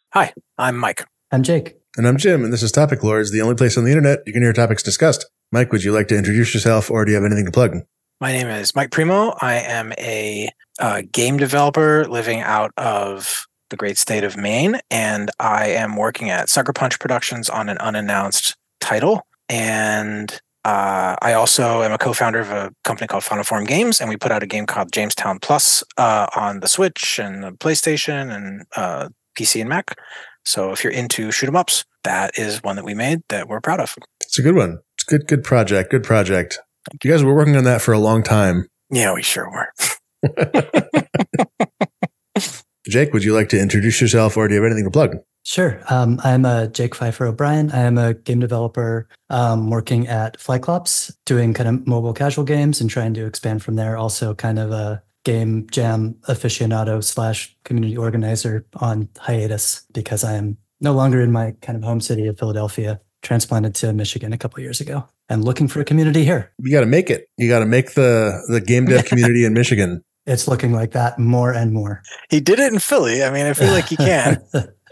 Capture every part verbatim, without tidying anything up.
Hi, I'm Mike. I'm Jake. And I'm Jim, and this is Topic Lords, the only place on the internet you can hear topics discussed. Mike, would you like to introduce yourself, or do you have anything to plug? My name is Mike Primo. I am a uh, game developer living out of the great state of Maine, and I am working at Sucker Punch Productions on an unannounced title. And uh, I also am a co-founder of a company called Final Form Games, and we put out a game called Jamestown Plus uh, on the Switch and the PlayStation and uh, P C and Mac. So if you're into shoot 'em ups, that is one that we made that we're proud of. It's a good one. It's a good, good project. Good project. You guys were working on that for a long time. Yeah, we sure were. Jake, would you like to introduce yourself, or do you have anything to plug? Sure. Um, I'm uh, Jake Pfeiffer O'Brien. I am a game developer um, working at Flyclops, doing kind of mobile casual games and trying to expand from there. Also kind of a game jam aficionado slash community organizer on hiatus because I am no longer in my kind of home city of Philadelphia, transplanted to Michigan a couple of years ago, and looking for a community here. You got to make it. You got to make the, the game dev community in Michigan. It's looking like that more and more. He did it in Philly. I mean, I feel like he can.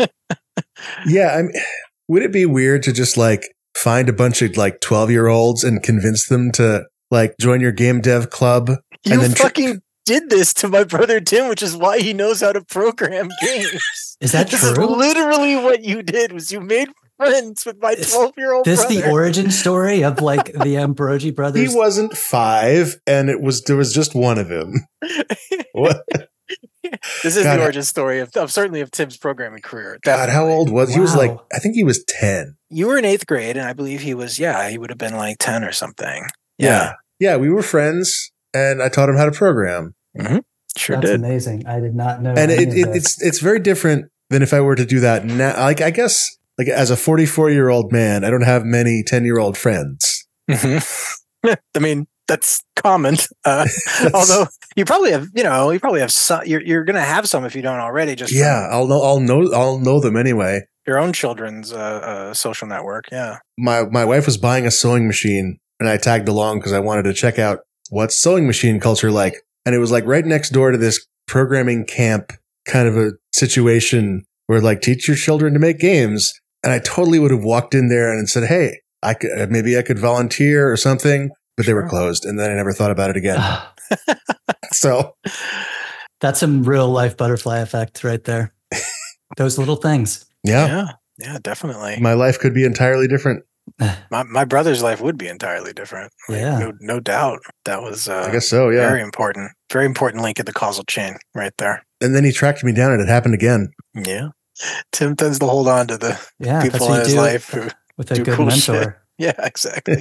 Yeah. I mean, would it be weird to just like find a bunch of like twelve year olds and convince them to like join your game dev club? You and then fucking tr- did this to my brother Tim, which is why he knows how to program games. Is that this true? This is literally what you did. Was you made friends with my twelve year old This brother. the origin story of like the Ambrogi brothers? He wasn't five, and it was there was just one of him. What? This is God, the origin story of, of certainly of Tim's programming career. God, how old was wow. he? Was like, I think he was ten. You were in eighth grade, and I believe he was. Yeah, he would have been like ten or something. Yeah, yeah, yeah we were friends, and I taught him how to program. Mm-hmm. Sure That's did. amazing. I did not know. And it, it, this. it's it's very different than if I were to do that now. Like, I guess, like as a forty-four year old man, I don't have many ten year old friends. Mm-hmm. I mean, that's common. Uh, that's, although you probably have, you know, you probably have some. You're you're going to have some if you don't already. Just yeah, I'll know. I'll know. I'll know them anyway. Your own children's uh, uh, social network. Yeah. My my wife was buying a sewing machine, and I tagged along because I wanted to check out what's sewing machine culture like. And it was like right next door to this programming camp kind of a situation where like teach your children to make games. And I totally would have walked in there and said, hey, I could, maybe I could volunteer or something, but they sure. were closed. And then I never thought about it again. So that's some real life butterfly effect right there. Those little things. Yeah. Yeah. Yeah, definitely. My life could be entirely different. My my brother's life would be entirely different. Like, yeah, no, no doubt. That was uh, I guess so. Yeah, very important, very important link in the causal chain right there. And then he tracked me down, and it happened again. Yeah, Tim tends to hold on to the yeah, people in his life who with a do good cool mentor. Shit. Yeah, exactly.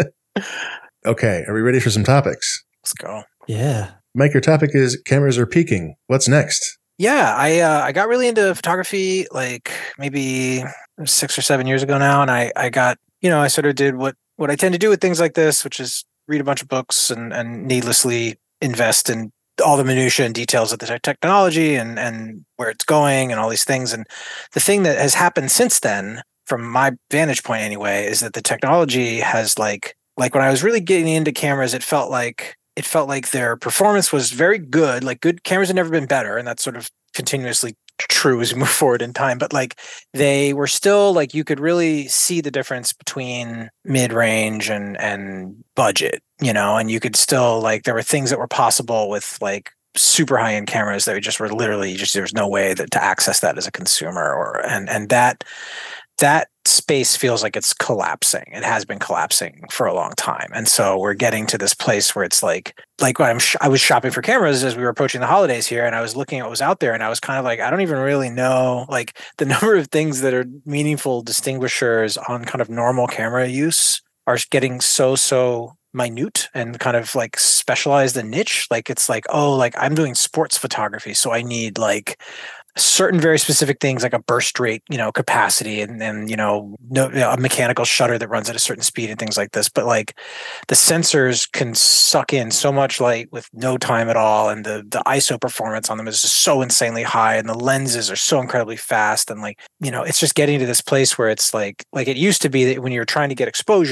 Okay, are we ready for some topics? Let's go. Yeah, Mike, your topic is cameras are peaking. What's next? Yeah, I uh, I got really into photography like maybe six or seven years ago now, and I I got. You know, I sort of did what, what I tend to do with things like this, which is read a bunch of books and, and needlessly invest in all the minutiae and details of the technology and, and where it's going and all these things. And the thing that has happened since then, from my vantage point anyway, is that the technology has like, like when I was really getting into cameras, it felt like, it felt like their performance was very good. Like good cameras have never been better. And that's sort of continuously true as we move forward in time, but like they were still like you could really see the difference between mid-range and and budget, you know, and you could still like there were things that were possible with like super high-end cameras that just were literally just there's no way that to access that as a consumer or and and that that space feels like it's collapsing. It has been collapsing for a long time. And so we're getting to this place where it's like, like when I'm sh- I was shopping for cameras as we were approaching the holidays here, and I was looking at what was out there, and I was kind of like, I don't even really know, like the number of things that are meaningful distinguishers on kind of normal camera use are getting so, so minute and kind of like specialized and niche. Like it's like, oh, like I'm doing sports photography, so I need like certain very specific things like a burst rate, you know, capacity and then, you know, no, you know, a mechanical shutter that runs at a certain speed and things like this. But like the sensors can suck in so much light with no time at all. And the, the I S O performance on them is just so insanely high. And the lenses are so incredibly fast. And like, you know, it's just getting to this place where it's like, like it used to be that when you're trying to get exposure,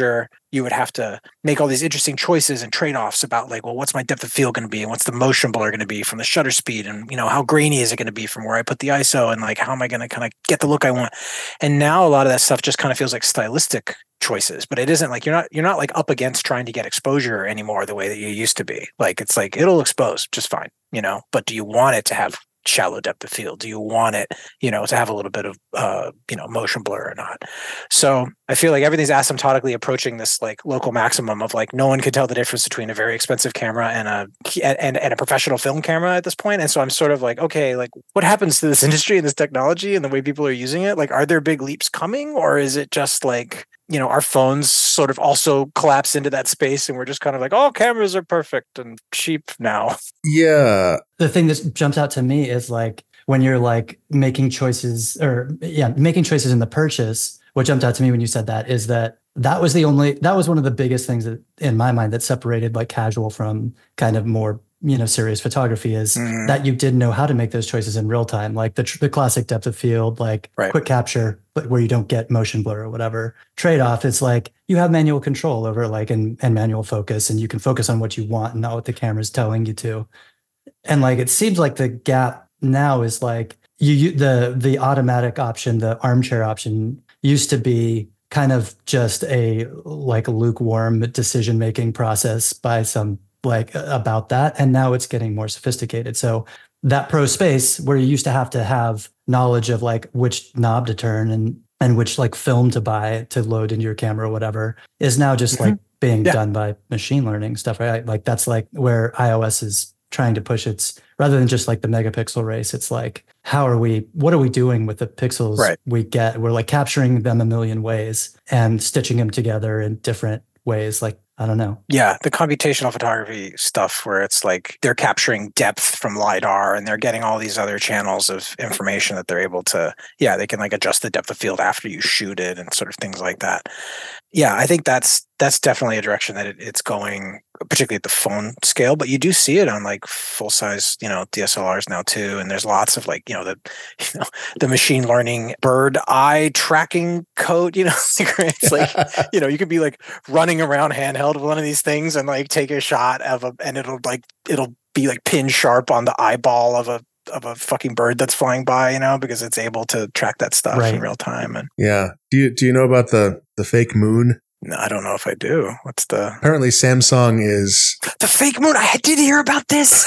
you would have to make all these interesting choices and trade-offs about like, well, what's my depth of field going to be, and what's the motion blur going to be from the shutter speed, and you know, how grainy is it going to be from where I put the I S O, and like, how am I going to kind of get the look I want? And now a lot of that stuff just kind of feels like stylistic choices, but it isn't like you're not you're not like up against trying to get exposure anymore the way that you used to be. Like, it's like it'll expose just fine, you know, but do you want it to have shallow depth of field? Do you want it, you know, to have a little bit of, uh, you know, motion blur or not? So I feel like everything's asymptotically approaching this like local maximum of like, no one can tell the difference between a very expensive camera and a, and, and a professional film camera at this point. And so I'm sort of like, okay, like what happens to this industry and this technology and the way people are using it? Like, are there big leaps coming, or is it just like, you know, our phones sort of also collapse into that space and we're just kind of like, oh, cameras are perfect and cheap now. Yeah. The thing that jumps out to me is like when you're like making choices or yeah, making choices in the purchase, what jumped out to me when you said that is that that was the only, that was one of the biggest things that in my mind that separated like casual from kind of more, you know, serious photography is mm. that you did know how to make those choices in real time. Like the, the classic depth of field, like right. quick capture, but where you don't get motion blur or whatever. Trade-off is like you have manual control over like and, and manual focus, and you can focus on what you want and not what the camera's telling you to. And like, it seems like the gap now is like you, you the, the automatic option, the armchair option used to be kind of just a like lukewarm decision-making process by some like about that. And now it's getting more sophisticated. So that pro space where you used to have to have knowledge of like which knob to turn and, and which like film to buy to load into your camera or whatever is now just mm-hmm. like being yeah. done by machine learning stuff, right? Like that's like where iOS is trying to push its, rather than just like the megapixel race, it's like, how are we, what are we doing with the pixels right. we get? We're like capturing them a million ways and stitching them together in different ways. Like, I don't know. Yeah, the computational photography stuff where it's like they're capturing depth from LiDAR and they're getting all these other channels of information that they're able to, yeah, they can like adjust the depth of field after you shoot it and sort of things like that. Yeah, I think that's that's definitely a direction that it, it's going, particularly at the phone scale, but you do see it on like full size, you know, D S L Rs now too. And there's lots of like, you know, the, you know, the machine learning bird eye tracking code, you know, it's like, you know, you could be like running around handheld with one of these things and like take a shot of a, and it'll like, it'll be like pin sharp on the eyeball of a, of a fucking bird that's flying by, you know, because it's able to track that stuff right. in real time. And yeah. Do you, do you know about the, the fake moon? No, I don't know if I do. What's the... Apparently Samsung is... The fake moon. I did hear about this.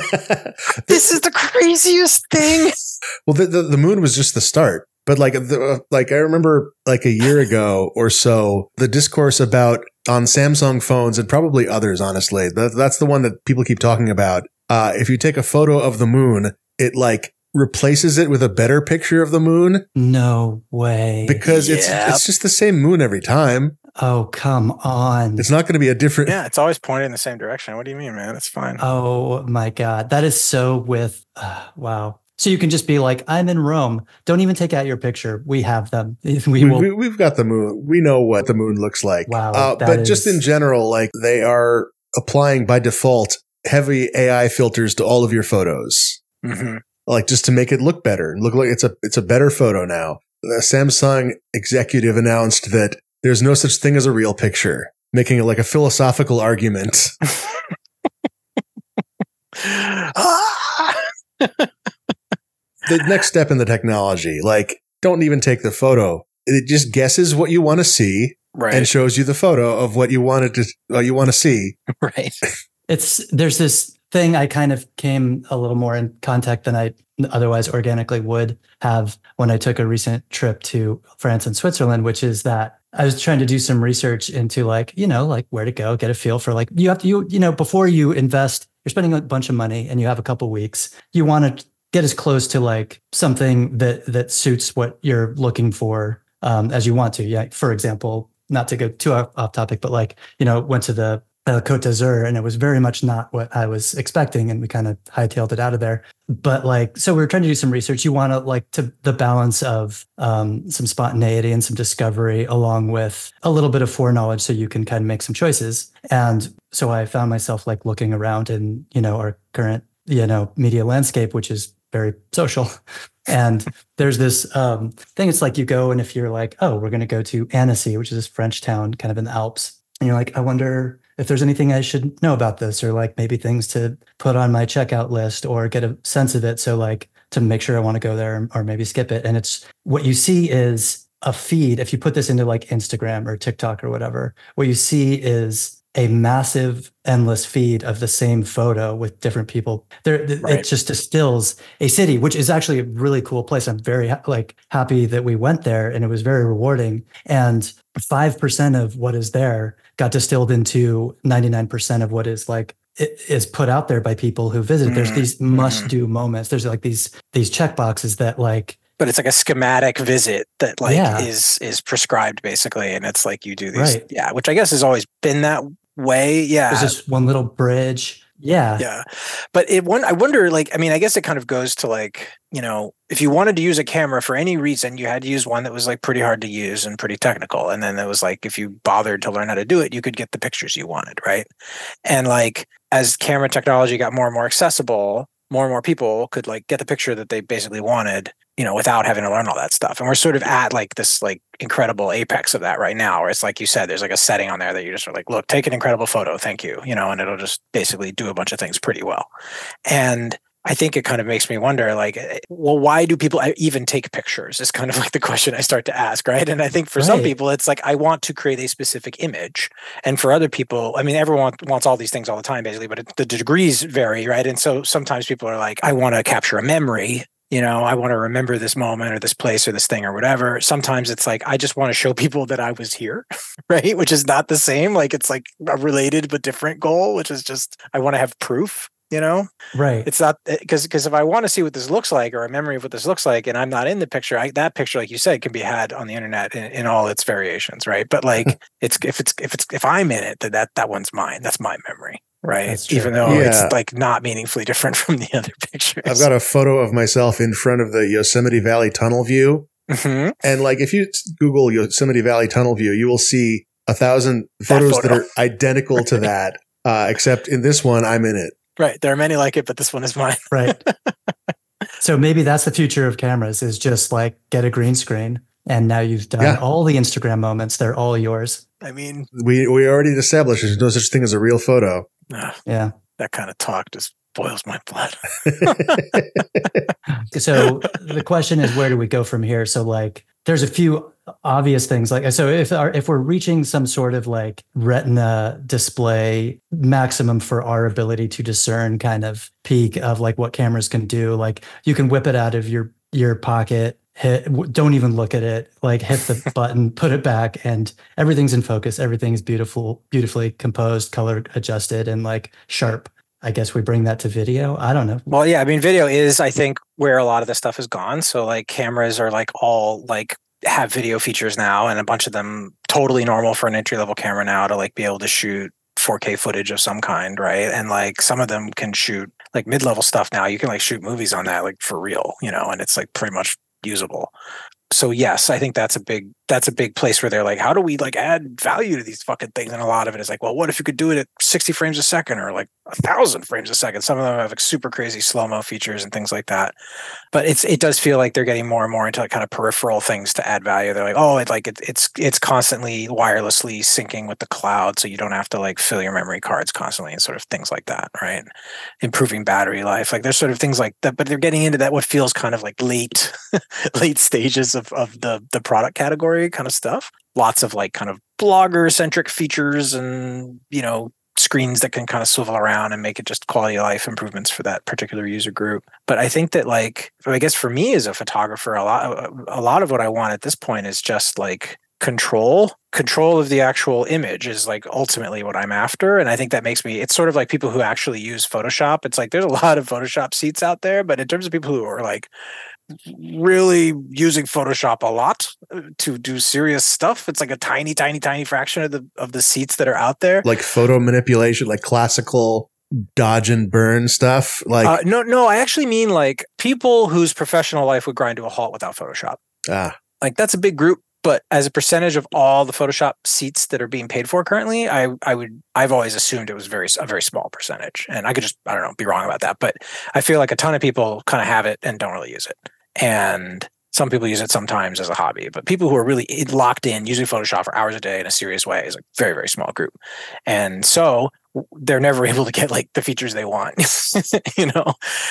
This is the craziest thing. Well, the, the, the moon was just the start. But like, the, like I remember like a year ago or so, the discourse about on Samsung phones and probably others, honestly, that, that's the one that people keep talking about. Uh, if you take a photo of the moon, it like replaces it with a better picture of the moon. No way. Because yep. it's it's just the same moon every time. Oh, come on. It's not going to be a different... Yeah, it's always pointed in the same direction. What do you mean, man? It's fine. Oh, my God. That is so with... Uh, wow. So you can just be like, I'm in Rome. Don't even take out your picture. We have them. We, we will... we, we've got the moon. We know what the moon looks like. Wow. Uh, but is... just in general, like they are applying by default heavy A I filters to all of your photos. Mm-hmm. Like just to make it look better. Look like it's a it's a better photo now. The Samsung executive announced that there's no such thing as a real picture, making it like a philosophical argument. The next step in the technology, like, don't even take the photo. It just guesses what you want to see right. and shows you the photo of what you wanted to uh, you want to see. Right. It's there's this thing I kind of came a little more in contact than I otherwise organically would have when I took a recent trip to France and Switzerland, which is that I was trying to do some research into like, you know, like where to go, get a feel for like, you have to, you, you know, before you invest, you're spending a bunch of money and you have a couple weeks, you want to get as close to like something that, that suits what you're looking for um, as you want to. Yeah. For example, not to go too off, off topic, but like, you know, went to the uh, Côte d'Azur and it was very much not what I was expecting. And we kind of hightailed it out of there. But like, so we were trying to do some research. You want to like to the balance of um, some spontaneity and some discovery along with a little bit of foreknowledge so you can kind of make some choices. And so I found myself like looking around in, you know, our current, you know, media landscape, which is very social. And there's this um, thing. It's like you go and if you're like, oh, we're going to go to Annecy, which is this French town kind of in the Alps. and you're like, I wonder if there's anything I should know about this, or like maybe things to put on my checkout list or get a sense of it. So like to make sure I want to go there, or maybe skip it. And it's what you see is a feed. If you put this into like Instagram or TikTok or whatever, what you see is a massive endless feed of the same photo with different people there. Right. It just distills a city, which is actually a really cool place. I'm very like happy that we went there, and it was very rewarding. And five percent of what is there got distilled into ninety-nine percent of what is like it is put out there by people who visit. Mm-hmm. There's these must do moments. There's like these these check boxes that like, but it's like a schematic visit that like yeah. is is prescribed basically, and it's like you do these right. yeah, which I guess has always been that way. Yeah, there's just one little bridge. Yeah, yeah, but it one I wonder like I mean I guess it kind of goes to like, you know, if you wanted to use a camera for any reason, you had to use one that was like pretty hard to use and pretty technical, and then it was like if you bothered to learn how to do it, you could get the pictures you wanted, right? And like as camera technology got more and more accessible, more and more people could like get the picture that they basically wanted, you know, without having to learn all that stuff. And we're sort of at like this like incredible apex of that right now, where it's like you said, there's like a setting on there that you just are like, look, take an incredible photo, thank you, you know, and it'll just basically do a bunch of things pretty well. And I think it kind of makes me wonder, like, well, why do people even take pictures? Is kind of like the question I start to ask, right? And I think for right. some people, it's like, I want to create a specific image. And for other people, I mean, everyone wants all these things all the time, basically, but it, the degrees vary, right? And so sometimes people are like, I want to capture a memory. You know, I want to remember this moment or this place or this thing or whatever. Sometimes it's like, I just want to show people that I was here, right? Which is not the same. Like, it's like a related but different goal, which is just, I want to have proof. You know, right? It's not because because if I want to see what this looks like or a memory of what this looks like, and I'm not in the picture, I, that picture, like you said, can be had on the internet in, in all its variations, right? But like, it's if it's if it's if I'm in it, then that that one's mine. That's my memory, right? Even though yeah. it's like not meaningfully different from the other pictures. I've got a photo of myself in front of the Yosemite Valley tunnel view, mm-hmm. and like if you Google Yosemite Valley tunnel view, you will see a thousand photos that, photo. that are identical to that, uh, except in this one, I'm in it. Right. There are many like it, but this one is mine. Right. So maybe that's the future of cameras, is just like get a green screen, and now you've done yeah. all the Instagram moments. They're all yours. I mean, we we already established there's no such thing as a real photo. Uh, yeah. That kind of talk just boils my blood. So the question is, where do we go from here? So like, there's a few obvious things. Like, so if our, if we're reaching some sort of like retina display maximum for our ability to discern kind of peak of like what cameras can do, like you can whip it out of your, your pocket, hit, don't even look at it, like hit the button, put it back, and everything's in focus. Everything's beautiful, beautifully composed, color adjusted, and like sharp. I guess we bring that to video. I don't know. Well, yeah, I mean, video is, I think, where a lot of this stuff has gone. So like cameras are like all like have video features now, and a bunch of them totally normal for an entry level camera now to like be able to shoot four K footage of some kind, right? And like some of them can shoot like mid level stuff now. You can like shoot movies on that like for real, you know, and it's like pretty much usable. So yes, I think that's a big that's a big place where they're like, how do we like add value to these fucking things? And a lot of it is like, well, what if you could do it at sixty frames a second or like a thousand frames a second? Some of them have like super crazy slow-mo features and things like that. But it's it does feel like they're getting more and more into like kind of peripheral things to add value. They're like, oh, it like it, it's it's constantly wirelessly syncing with the cloud, so you don't have to like fill your memory cards constantly and sort of things like that, right? Improving battery life. Like there's sort of things like that, but they're getting into that what feels kind of like late late stages of of the the product category kind of stuff. Lots of like kind of blogger centric features and, you know, screens that can kind of swivel around and make it just quality of life improvements for that particular user group. But I think that like, I guess for me as a photographer, a lot, a lot of what I want at this point is just like control, control of the actual image is like ultimately what I'm after. And I think that makes me, it's sort of like people who actually use Photoshop. It's like, there's a lot of Photoshop seats out there, but in terms of people who are like really using Photoshop a lot to do serious stuff, it's like a tiny, tiny, tiny fraction of the of the seats that are out there. Like photo manipulation, like classical dodge and burn stuff. Like uh, no, no, I actually mean like people whose professional life would grind to a halt without Photoshop. Ah, like that's a big group. But as a percentage of all the Photoshop seats that are being paid for currently, I I would I've always assumed it was very a very small percentage, and I could just I don't know be wrong about that. But I feel like a ton of people kind of have it and don't really use it. And Some people use it sometimes as a hobby, but people who are really locked in using Photoshop for hours a day in a serious way is a very, very small group. And so they're never able to get like the features they want, you know?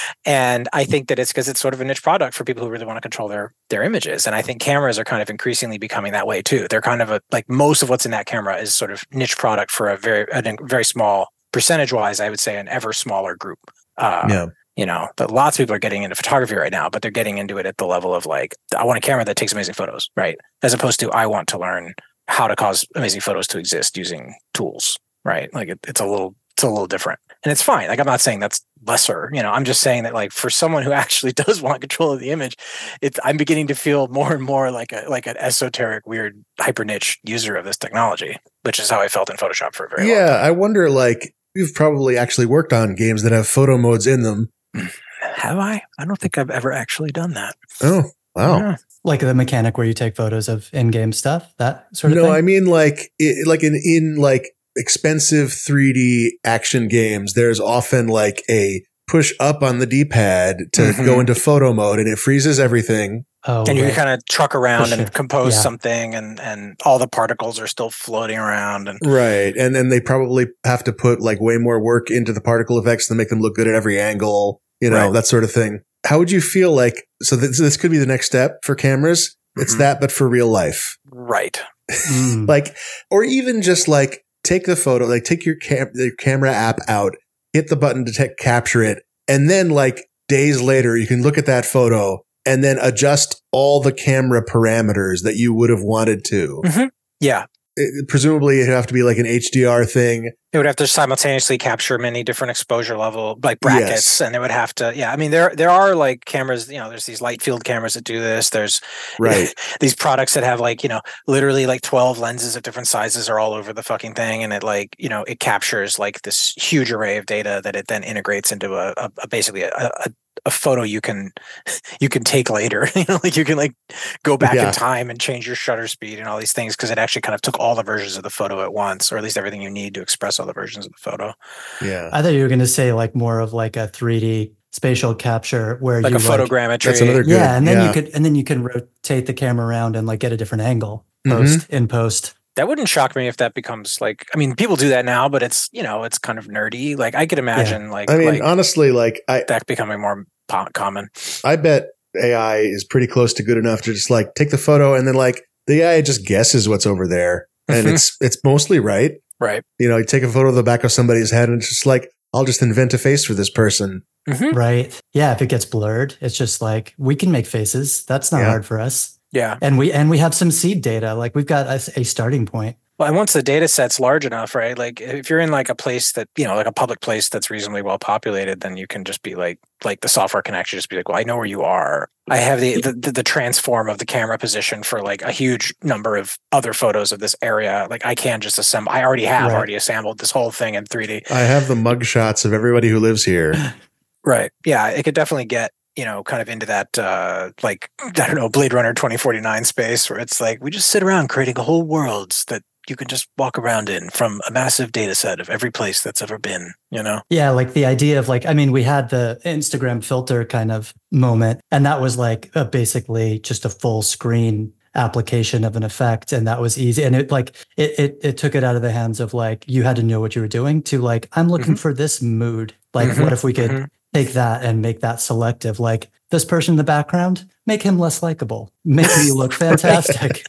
And I think that it's because it's sort of a niche product for people who really want to control their, their images. And I think cameras are kind of increasingly becoming that way too. They're kind of a, like most of what's in that camera is sort of niche product for a very, a very small percentage wise, I would say an ever smaller group. Uh, yeah. You know, but lots of people are getting into photography right now, but they're getting into it at the level of like, I want a camera that takes amazing photos, right? As opposed to, I want to learn how to cause amazing photos to exist using tools, right? Like it, it's a little, it's a little different, and it's fine. Like I'm not saying that's lesser, you know. I'm just saying that like for someone who actually does want control of the image, it's I'm beginning to feel more and more like a like an esoteric, weird, hyper niche user of this technology, which is how I felt in Photoshop for a very yeah, long time. I wonder, like, you've probably actually worked on games that have photo modes in them. Have I? I don't think I've ever actually done that. Oh, wow. Yeah. Like the mechanic where you take photos of in-game stuff, that sort of no, thing? I mean like it, like in in like expensive three D action games, there's often like a push up on the D-pad to Mhm. go into photo mode, and it freezes everything. Oh, And you right. can kind of truck around For and sure. compose Yeah. something, and and all the particles are still floating around. And Right. And then they probably have to put like way more work into the particle effects to make them look good at every angle, you know, Right. that sort of thing. How would you feel like, so this, this could be the next step for cameras. It's Mhm. that, but for real life. right, Mm. Like, or even just like take the photo, like take your cam- the camera app out, hit the button to te- capture it. And then like days later, you can look at that photo and then adjust all the camera parameters that you would have wanted to. Mhm. yeah. It, presumably it'd have to be like an H D R thing. It would have to simultaneously capture many different exposure level, like brackets, Yes. and it would have to. Yeah, I mean, there there are like cameras. You know, there's these light field cameras that do this. There's Right. these products that have like you know literally like twelve lenses of different sizes are all over the fucking thing, and it like you know it captures like this huge array of data that it then integrates into a, a, a basically a, a a photo you can you can take later. You know, like you can like go back Yeah. in time and change your shutter speed and all these things because it actually kind of took all the versions of the photo at once, or at least everything you need to express all the versions of the photo. Yeah. I thought you were going to say like more of like a three D spatial capture where Like you a photogrammetry. That's another good. yeah, and then yeah. you could and then you can rotate the camera around and like get a different angle Mhm. post in post. That wouldn't shock me if that becomes like. I mean, people do that now, but it's you know it's kind of nerdy. Like I could imagine like I mean, like honestly, like I, that becoming more po- common. I bet A I is pretty close to good enough to just like take the photo and then like the A I just guesses what's over there, and Mhm. it's it's mostly right. Right. You know, you take a photo of the back of somebody's head, and it's just like, I'll just invent a face for this person. Mhm. Right. Yeah, if it gets blurred, it's just like we can make faces. That's not Yeah. hard for us. Yeah. And we and we have some seed data. Like we've got a, a starting point. Well, and once the data set's large enough, right? Like if you're in like a place that, you know, like a public place that's reasonably well populated, then you can just be like, like the software can actually just be like, well, I know where you are. I have the the, the transform of the camera position for like a huge number of other photos of this area. Like I can just assemble, I already have Right. already assembled this whole thing in three D. I have the mug shots of everybody who lives here. Right. Yeah. It could definitely get, you know, kind of into that, uh, like, I don't know, Blade Runner twenty forty-nine space where it's like, we just sit around creating whole worlds that you can just walk around in from a massive data set of every place that's ever been, you know? Yeah, like the idea of like, I mean, we had the Instagram filter kind of moment, and that was like a, basically just a full screen application of an effect, and that was easy. And it like it it it took it out of the hands of like you had to know what you were doing to like I'm looking Mhm. for this mood. Like, Mhm, what if we could mhm. take that and make that selective? Like this person in the background, make him less likable, make me look fantastic.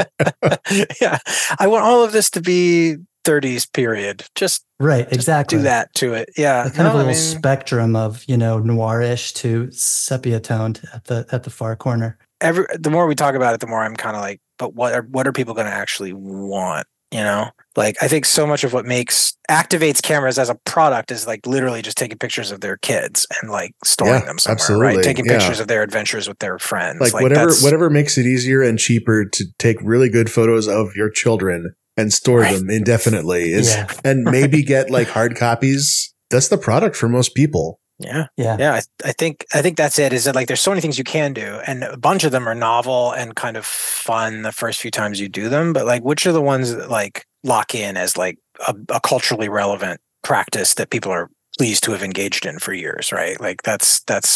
Yeah. I want all of this to be thirties period. Just Right, exactly. do that to it. Yeah. A kind of a No, I little mean, spectrum of, you know, noirish to sepia toned at the at the far corner. every the more we talk about it, the more I'm kind of like, but what are what are people going to actually want? You know, like I think so much of what makes activates cameras as a product is like literally just taking pictures of their kids and like storing Yeah, them somewhere, absolutely. right? Taking Yeah. pictures of their adventures with their friends, Like, whatever that's- whatever makes it easier and cheaper to take really good photos of your children and store Right. them indefinitely is, Yeah. and maybe get like hard copies. That's the product for most people. Yeah. Yeah. Yeah, I, I think I think that's it. Is that like there's so many things you can do, and a bunch of them are novel and kind of fun the first few times you do them. But like, which are the ones that like lock in as like a, a culturally relevant practice that people are pleased to have engaged in for years, right? Like that's that's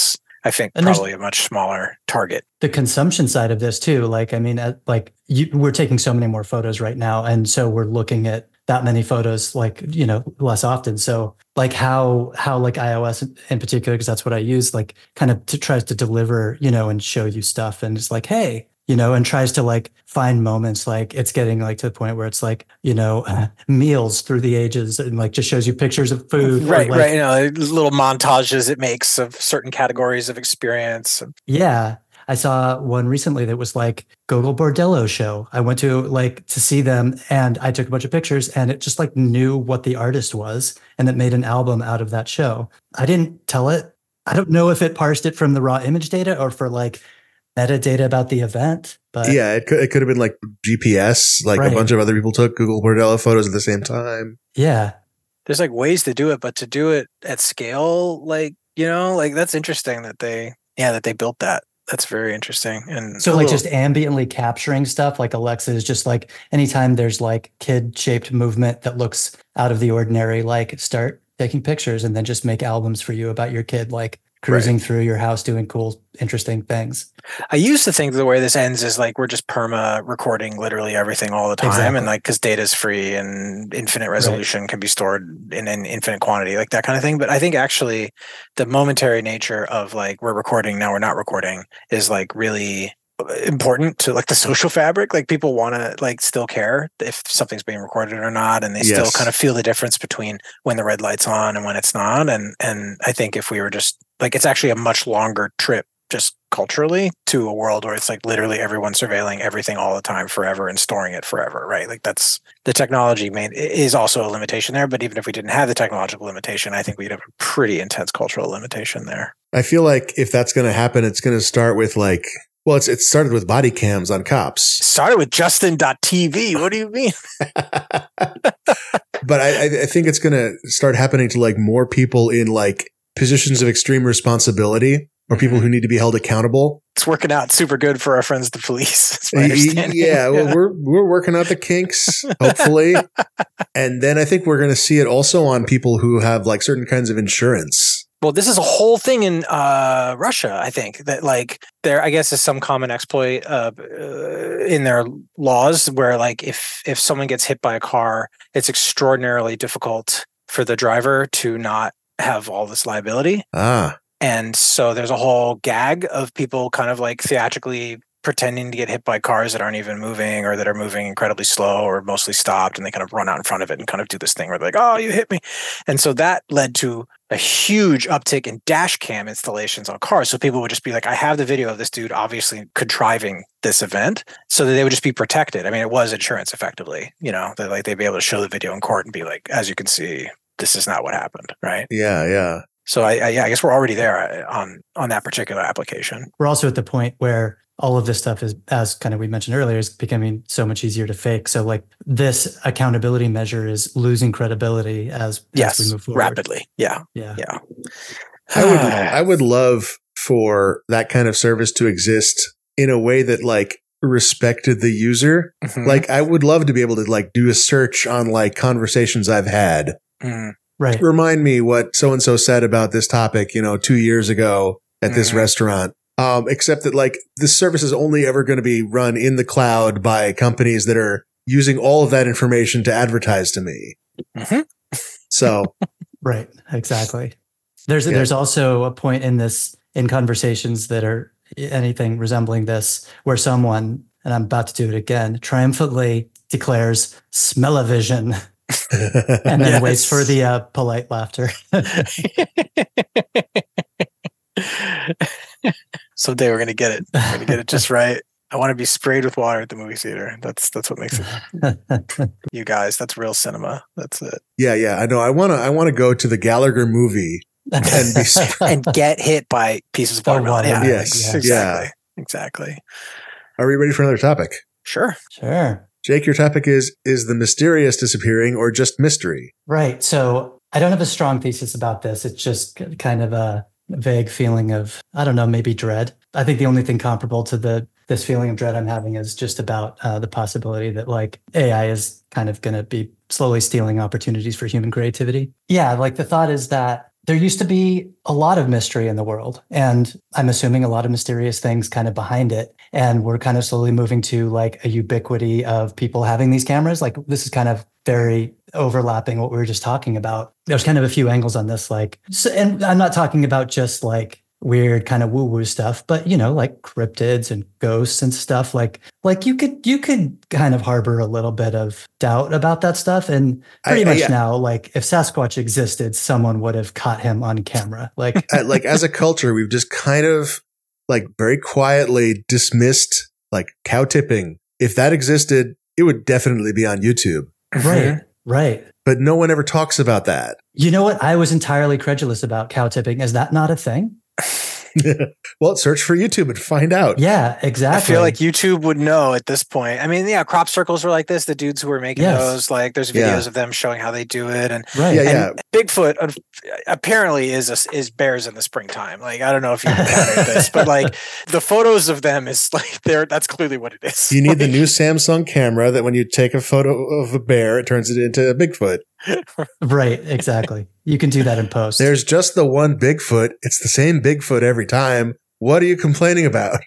I think And there's- probably a much smaller target. The consumption side of this too, like, I mean, uh, like you, we're taking so many more photos right now. And so we're looking at that many photos, like, you know, less often. So like how, how like iOS in particular, because that's what I use, like kind of to, tries to deliver, you know, and show you stuff. And it's like, hey, you know, and tries to like find moments, like it's getting like to the point where it's like, you know, uh, meals through the ages, and like just shows you pictures of food. Right, like, right. You know, little montages it makes of certain categories of experience. Yeah. I saw one recently that was like Gogol Bordello show. I went to like to see them and I took a bunch of pictures and it just like knew what the artist was and it made an album out of that show. I didn't tell it. I don't know if it parsed it from the raw image data or for like metadata about the event, but yeah, it could, it could have been like G P S, like Right. a bunch of other people took Gogol Bordello photos at the same time. yeah. There's like ways to do it, but to do it at scale, like, you know, like that's interesting that they, yeah, that they built that. That's very interesting. And So a like little- just ambiently capturing stuff, like Alexa is just like anytime there's like kid shaped movement that looks out of the ordinary, like start taking pictures and then just make albums for you about your kid, like cruising through your house, doing cool, interesting things. I used to think the way this ends is like we're just perma recording literally everything all the time, Exactly. and like because data is free and infinite resolution can be stored in an infinite quantity, like that kind of thing. But I think actually the momentary nature of like we're recording now, we're not recording is like really important to like the social fabric. Like people want to like still care if something's being recorded or not, and they still Yes. kind of feel the difference between when the red light's on and when it's not. And and I think if we were just like, it's actually a much longer trip just culturally to a world where it's like literally everyone surveilling everything all the time forever and storing it forever, right? Like that's the technology main is also a limitation there. But even if we didn't have the technological limitation, I think we'd have a pretty intense cultural limitation there. I feel like if that's going to happen, it's going to start with like, well, it's it started with body cams on cops. Started with Justin dot T V. What do you mean? But I, I I think it's going to start happening to like more people in like positions of extreme responsibility or people who need to be held accountable. It's working out super good for our friends, the police. That's my Y- understanding. Yeah, well, we're we're working out the kinks, hopefully, and then I think we're going to see it also on people who have like certain kinds of insurance. Well, this is a whole thing in uh, Russia, I think, that like there, I guess, is some common exploit uh, uh, in their laws where like if if someone gets hit by a car, it's extraordinarily difficult for the driver to not have all this liability. Ah, And so there's a whole gag of people kind of like theatrically pretending to get hit by cars that aren't even moving or that are moving incredibly slow or mostly stopped, and they kind of run out in front of it and kind of do this thing where they're like, oh, you hit me. And so that led to a huge uptick in dash cam installations on cars. So people would just be like, I have the video of this dude obviously contriving this event, so that they would just be protected. I mean, it was insurance effectively, you know, that like they'd be able to show the video in court and be like, as you can see, this is not what happened, right? yeah, yeah. So I, I yeah, I guess we're already there on on that particular application. We're also at the point where all of this stuff is, as kind of we mentioned earlier, is becoming so much easier to fake. So like this accountability measure is losing credibility as, Yes, as we move forward. rapidly. Yeah, Yeah. yeah. I would I would love for that kind of service to exist in a way that like respected the user. Mhm. Like I would love to be able to like do a search on like conversations I've had. Mm. Right. Remind me what so and so said about this topic, you know, two years ago at this Mhm. restaurant. Um, except that like this service is only ever going to be run in the cloud by companies that are using all of that information to advertise to me. Mhm. So Right. Exactly. There's Yeah. there's also a point in this in conversations that are anything resembling this where someone, and I'm about to do it again, triumphantly declares smell-o-vision and then Yes. waits for the uh, polite laughter. Someday we're gonna get it. We're gonna get it just right. I want to be sprayed with water at the movie theater. That's that's what makes it. You guys, that's real cinema. That's it. yeah, yeah, I know. I want to I want to go to the Gallagher movie and be sp- And get hit by pieces of Oh, watermelon. water. Yeah, Yes. exactly. Yeah. Exactly. Are we ready for another topic? Sure. Sure. Jake, your topic is is the mysterious disappearing or just mystery? Right. So I don't have a strong thesis about this. It's just k- kind of a vague feeling of, I don't know, maybe dread. I think the only thing comparable to the this feeling of dread I'm having is just about uh, the possibility that like A I is kind of going to be slowly stealing opportunities for human creativity. Yeah, like the thought is that there used to be a lot of mystery in the world, and I'm assuming a lot of mysterious things kind of behind it. And we're kind of slowly moving to like a ubiquity of people having these cameras. Like this is kind of very overlapping what we were just talking about. There's kind of a few angles on this, like, so, and I'm not talking about just like weird kind of woo-woo stuff, but you know, like cryptids and ghosts and stuff. Like, like you could you could kind of harbor a little bit of doubt about that stuff. And pretty I, I, much yeah. now, like if Sasquatch existed, someone would have caught him on camera. Like, I, like as a culture, we've just kind of like very quietly dismissed like cow tipping. If that existed, it would definitely be on YouTube. right, right. But no one ever talks about that. You know what? I was entirely credulous about cow tipping. Is that not a thing? Well, search for YouTube and find out. Yeah, exactly. I feel like YouTube would know at this point. I mean, yeah, crop circles were like this. The dudes who were making Yes. those, like, there's videos Yeah. of them showing how they do it, and right. Yeah, and yeah. Bigfoot uh, apparently is a, is bears in the springtime. Like, I don't know if you encountered this, but like the photos of them is like they're that's clearly what it is. You need Like, the new Samsung camera that when you take a photo of a bear, it turns it into a Bigfoot. Right, exactly. You can do that in post. There's just the one Bigfoot. It's the same Bigfoot every time. What are you complaining about?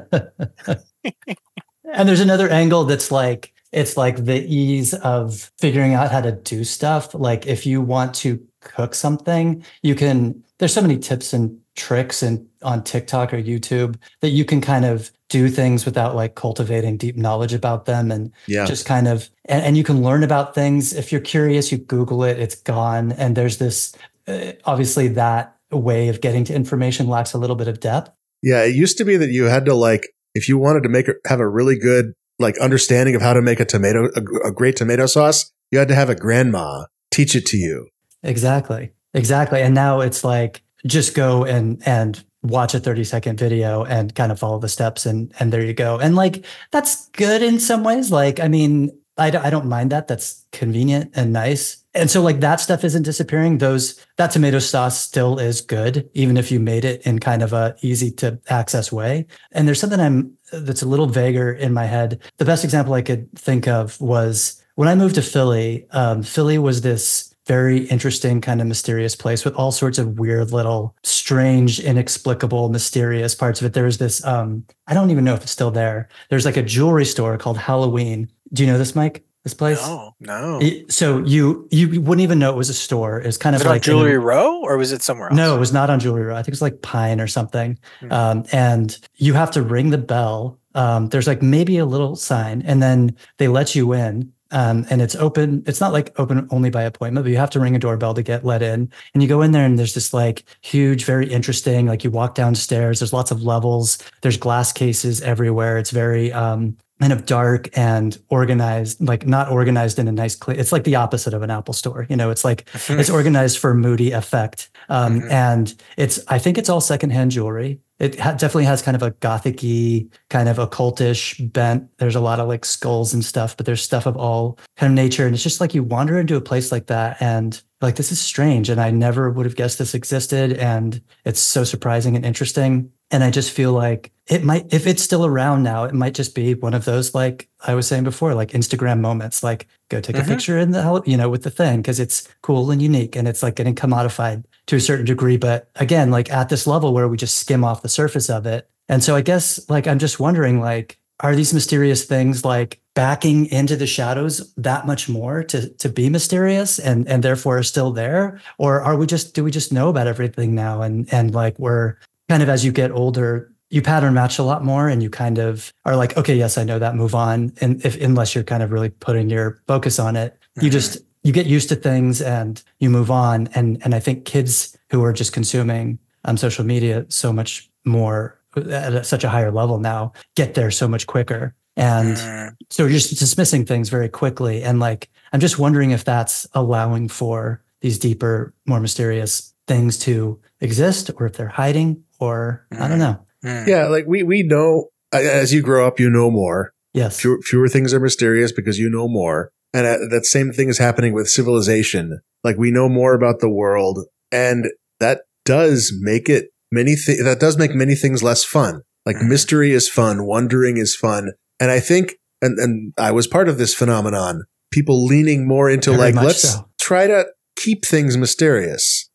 And there's another angle that's like, it's like the ease of figuring out how to do stuff. Like if you want to cook something, you can, there's so many tips and tricks and on TikTok or YouTube that you can kind of do things without like cultivating deep knowledge about them, and Yeah. just kind of, and, and you can learn about things. If you're curious, you Google it, it's gone. And there's this, uh, obviously that way of getting to information lacks a little bit of depth. Yeah, it used to be that you had to like, if you wanted to make a, have a really good like understanding of how to make a tomato, a, a great tomato sauce, you had to have a grandma teach it to you. Exactly. Exactly. And now it's like, just go and, and watch a thirty second video and kind of follow the steps, and, and there you go. And like, that's good in some ways. Like, I mean, I, I don't mind that. That's convenient and nice. And so like that stuff isn't disappearing. Those, that tomato sauce still is good, even if you made it in kind of a easy to access way. And there's something I'm, that's a little vaguer in my head. The best example I could think of was when I moved to Philly. Um, Philly was this very interesting kind of mysterious place with all sorts of weird little strange, inexplicable, mysterious parts of it. There was this, um, I don't even know if it's still there. There's like a jewelry store called Halloween. Do you know this, Mike? This place? No, no. It- so you you wouldn't even know it was a store. It's kind Was of it on like Jewelry in- Row, or was it somewhere else? No, it was not on Jewelry Row. I think it was like Pine or something. Hmm. Um, and you have to ring the bell. Um, there's like maybe a little sign, and then they let you in. Um, and it's open. It's not like open only by appointment, but you have to ring a doorbell to get let in. And you go in there and there's this like huge, very interesting, like you walk downstairs, there's lots of levels. There's glass cases everywhere. It's very, um, kind of dark and organized, like not organized in a nice, clean, it's like the opposite of an Apple store. You know, it's like, it's organized for moody effect. Um, Mhm. and it's, I think it's all secondhand jewelry. It ha- definitely has kind of a gothic-y, kind of occultish bent. There's a lot of like skulls and stuff, but there's stuff of all kind of nature. And it's just like you wander into a place like that and like, this is strange. And I never would have guessed this existed. And it's so surprising and interesting. And I just feel like it might, if it's still around now, it might just be one of those, like I was saying before, like Instagram moments, like go take Mhm. a picture in the, hell- you know, with the thing, because it's cool and unique and it's like getting commodified to a certain degree. But again, like at this level where we just skim off the surface of it. And so I guess like, I'm just wondering, like, are these mysterious things like backing into the shadows that much more to, to be mysterious and, and therefore are still there? Or are we just, do we just know about everything now? And, and like, we're kind of, as you get older, you pattern match a lot more and you kind of are like, okay, yes, I know that, move on. And if, unless you're kind of really putting your focus on it, you Mhm. just, you get used to things and you move on. And, and I think kids who are just consuming um, social media so much more at a, such a higher level now get there so much quicker. And Mm. so you're just dismissing things very quickly. And like, I'm just wondering if that's allowing for these deeper, more mysterious things to exist, or if they're hiding, or I don't know. Mm. Yeah, like we we know as you grow up, you know more. Yes. Fewer, fewer things are mysterious because you know more. And uh, that same thing is happening with civilization. Like we know more about the world, and that does make it many th- that does make many things less fun. Like Mhm. mystery is fun, wondering is fun. And I think and and I was part of this phenomenon. People leaning more into Very like much let's so. try to keep things mysterious.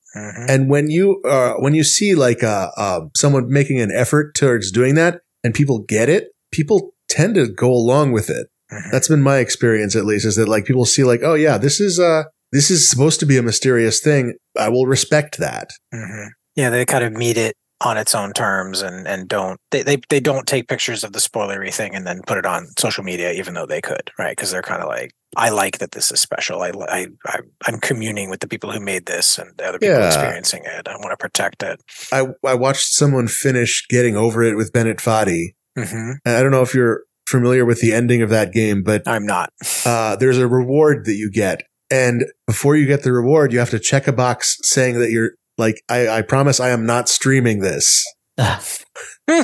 Mm-hmm. And when you uh, when you see like uh, uh, someone making an effort towards doing that, and people get it, people tend to go along with it. Mm-hmm. That's been my experience, at least, is that like people see like, oh yeah, this is uh this is supposed to be a mysterious thing. I will respect that. Mm-hmm. Yeah, they kind of meet it on its own terms and and don't they, they they don't take pictures of the spoilery thing and then put it on social media, even though they could, right? Because they're kind of like, I like that this is special. I, I I I'm communing with the people who made this and the other people Yeah. experiencing it. I want to protect it. I I watched someone finish Getting Over It with Bennett Foddy. Mm-hmm. And I don't know if you're familiar with the ending of that game, but I'm not. uh, there's a reward that you get. And before you get the reward, you have to check a box saying that you're like, I, I promise I am not streaming this. And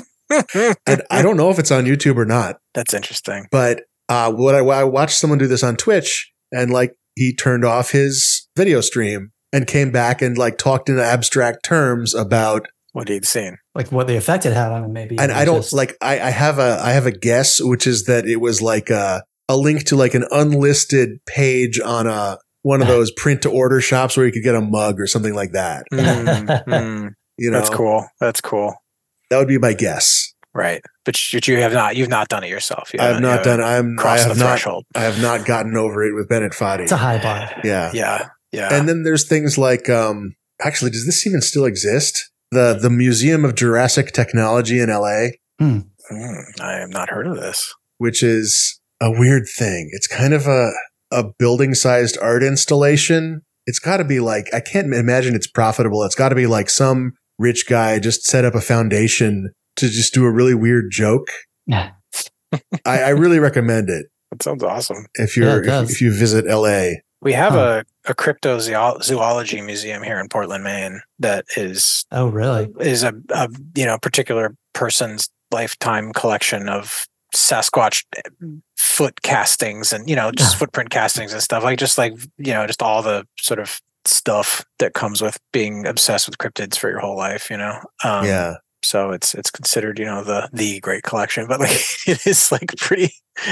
I don't know if it's on YouTube or not, That's interesting. but uh, what I, I watched someone do this on Twitch, and like he turned off his video stream and came back and like talked in abstract terms about. What he'd seen. Like what the effect it had on him, maybe. And or I don't just- like. I, I have a I have a guess, which is that it was like a a link to like an unlisted page on a one of those print to order shops where you could get a mug or something like that. Mm, mm. You know, That's cool. That's cool. That would be my guess. Right, but you, you have not. You've not done it yourself. You I have haven't- not you done. haven't I'm. I crossed have the not. threshold. I have not gotten over it with Bennett Foddy. It's a high bar. Yeah. Yeah, yeah. And then there's things like. um Actually, does this even still exist? The the Museum of Jurassic Technology in L A, Mm, I have not heard of this. which is a weird thing. It's kind of a a building sized art installation. It's got to be like, I can't imagine it's profitable. It's got to be like some rich guy just set up a foundation to just do a really weird joke. Yeah. I, I really recommend it That sounds awesome. if Yeah, you're it does. if, if you visit L A. We have Huh. a, a cryptozoology museum here in Portland, Maine, that is Oh, really? is a, a you know particular person's lifetime collection of Sasquatch foot castings and you know just Ah. footprint castings and stuff like just like you know just all the sort of stuff that comes with being obsessed with cryptids for your whole life. You know. Um, Yeah. So it's it's considered you know the the great collection, but like it is like pretty.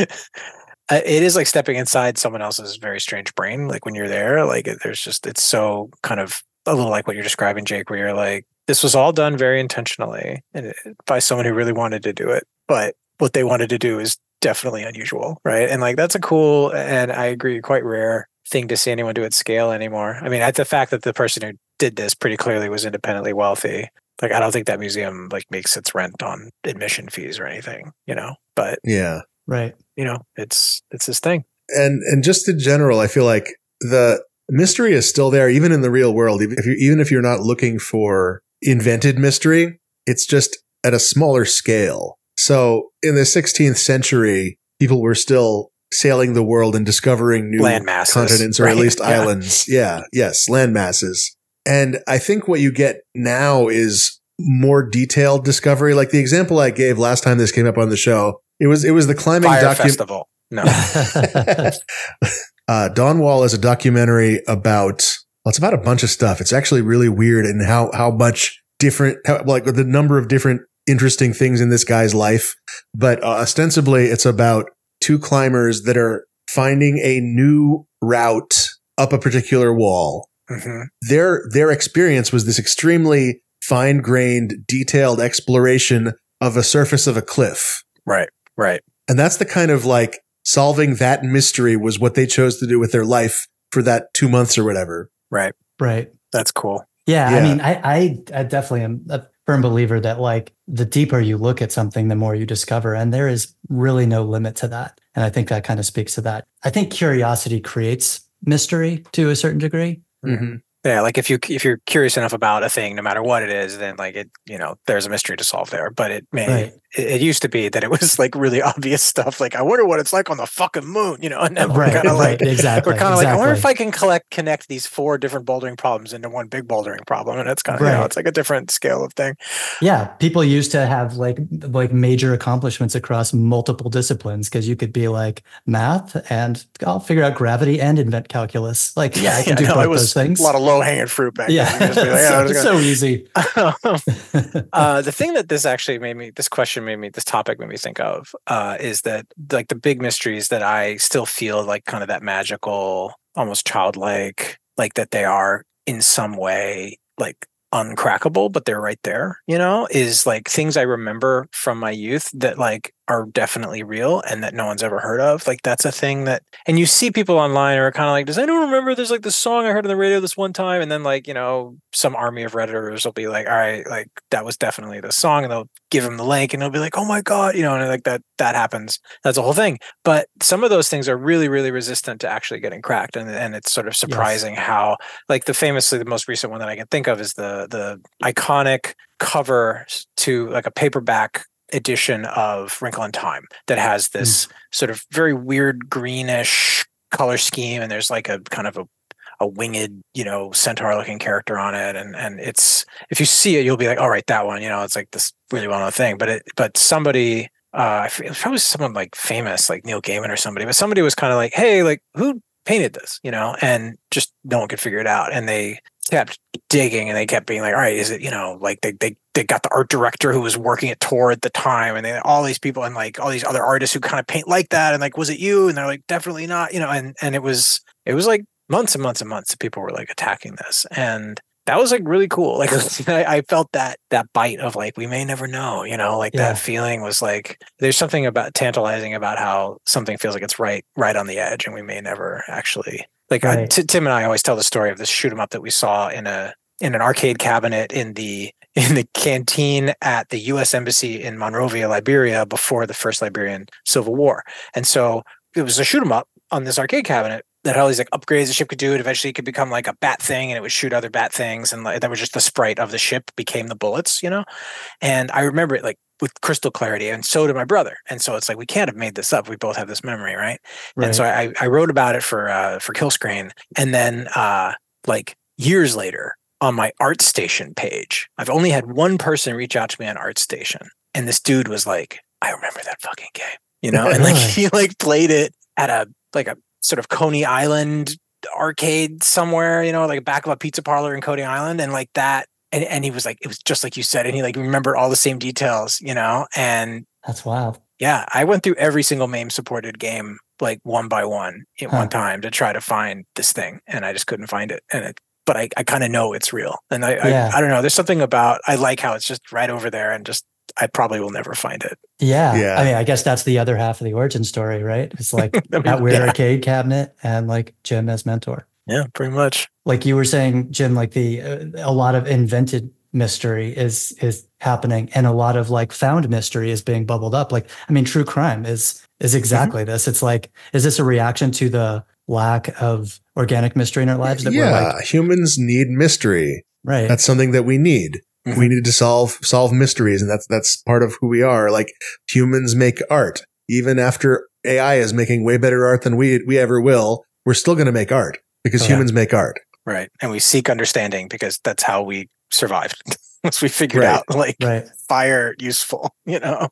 Uh, it is like stepping inside someone else's very strange brain. Like when you're there, like it- there's just it's so kind of a little like what you're describing, Jake, where you're like, this was all done very intentionally and it, by someone who really wanted to do it, but what they wanted to do is definitely unusual, right? And like that's a cool and I agree, quite rare thing to see anyone do at scale anymore. I mean, at the fact that the person who did this pretty clearly was independently wealthy. Like I don't think that museum like makes its rent on admission fees or anything, you know. But Yeah. Right. you know, it's it's his thing. And and just in general, I feel like the mystery is still there, even in the real world. Even if you even if you're not looking for invented mystery, it's just at a smaller scale. So in the sixteenth century, people were still sailing the world and discovering new Land masses, continents, or at right? least Yeah. islands. Yeah, yes, land masses. And I think what you get now is more detailed discovery. Like the example I gave last time this came up on the show, it was it was the climbing Fire document. Festival. No. uh, Dawn Wall is a documentary about, well, it's about a bunch of stuff. It's actually really weird and how, how much different, how, like the number of different interesting things in this guy's life. But uh, ostensibly it's about two climbers that are finding a new route up a particular wall. Mhm. Their, their experience was this extremely fine grained, detailed exploration of a surface of a cliff. Right. Right. And that's the kind of like solving that mystery was what they chose to do with their life for that two months or whatever. Right. Right. That's cool. Yeah, Yeah. I mean, I, I I definitely am a firm believer that like the deeper you look at something, the more you discover, and there is really no limit to that. And I think that kind of speaks to that. I think curiosity creates mystery to a certain degree. Mm-hmm. Yeah, like if you if you're curious enough about a thing, no matter what it is, then like it, you know, there's a mystery to solve there. But it may Right. it, it used to be that it was like really obvious stuff. Like I wonder what it's like on the fucking moon, you know. And then we're Right, kind of right, like exactly. we're kind of like I wonder if exactly. I can collect connect these four different bouldering problems into one big bouldering problem, and it's kind of you know Right. it's like a different scale of thing. Yeah, people used to have like like major accomplishments across multiple disciplines because you could be like math and I'll figure out gravity and invent calculus. Like, yeah, I can do no, both it was those things. a lot of low hanging fruit back yeah, then. You just be like, yeah, I'm so, just so easy. gonna- uh, the thing that this actually made me, this question made me, this topic made me think of, uh, is that like the big mysteries that I still feel like kind of that magical, almost childlike, like that they are in some way like uncrackable, but they're right there, you know, is like things I remember from my youth that like are definitely real and that no one's ever heard of. Like that's a thing that, and you see people online are kind of like, does anyone remember there's like this song I heard on the radio this one time? And then like, you know, some army of Redditors will be like, all right, like that was definitely the song. And they'll give them the link and they'll be like, oh my God, you know, and like that, that happens. That's a whole thing. But some of those things are really, really resistant to actually getting cracked. And, and it's sort of surprising yes. how like the famously, the most recent one that I can think of is the, the iconic cover to like a paperback edition of Wrinkle in Time that has this mm. sort of very weird greenish color scheme, and there's like a kind of a, a winged, you know, centaur looking character on it, and and it's, if you see it, you'll be like, all right, that one, you know, it's like this really well known thing. But it, but somebody, uh, it was probably someone like famous, like Neil Gaiman or somebody, but somebody was kind of like, hey, like who painted this, you know, and just no one could figure it out, and they kept digging and they kept being like, all right, is it, you know, like they they they got the art director who was working at Tor at the time, and they all these people and like all these other artists who kind of paint like that, and like, was it you? And they're like, definitely not, you know, and and it was it was like months and months and months that people were like attacking this, and that was like really cool. Like I, I felt that that bite of like, we may never know, you know, like yeah. that feeling was like, there's something about tantalizing about how something feels like it's right right on the edge, and we may never actually. Like right. I, t- Tim and I always tell the story of this shoot 'em up that we saw in a in an arcade cabinet in the in the canteen at the U S Embassy in Monrovia, Liberia, before the first Liberian Civil War. And so it was a shoot 'em up on this arcade cabinet that had all these like upgrades the ship could do. And eventually it could become like a bat thing, and it would shoot other bat things. And like, that was just the sprite of the ship became the bullets, you know? And I remember it like with crystal clarity, and so did my brother. And so it's like, we can't have made this up. We both have this memory, right? right. And so I, I wrote about it for uh, for Killscreen. And then uh, like years later on my ArtStation page, I've only had one person reach out to me on ArtStation. And this dude was like, I remember that fucking game, you know? And like he like played it at a like a sort of Coney Island arcade somewhere, you know, like back of a pizza parlor in Coney Island. And like that, And, and he was like, it was just like you said. And he like remembered all the same details, you know? And that's wild. Yeah. I went through every single MAME supported game, like one by one at huh. one time to try to find this thing. And I just couldn't find it. And it, but I, I kind of know it's real. And I, yeah. I, I don't know. There's something about, I like how it's just right over there, and just, I probably will never find it. Yeah. yeah. I mean, I guess that's the other half of the origin story, right? It's like I mean, that weird yeah. arcade cabinet and like Jim as mentor. Yeah, pretty much. Like you were saying, Jim, like the, uh, a lot of invented mystery is is happening, and a lot of like found mystery is being bubbled up. Like, I mean, true crime is is exactly mm-hmm. this. It's like, is this a reaction to the lack of organic mystery in our lives? That yeah, we're like, humans need mystery. Right. That's something that we need. Mm-hmm. We need to solve solve mysteries, and that's that's part of who we are. Like, humans make art. Even after A I is making way better art than we we ever will, we're still going to make art because oh, humans yeah. make art. Right. And we seek understanding because that's how we survived. Once we figured right. out like right. fire useful, you know?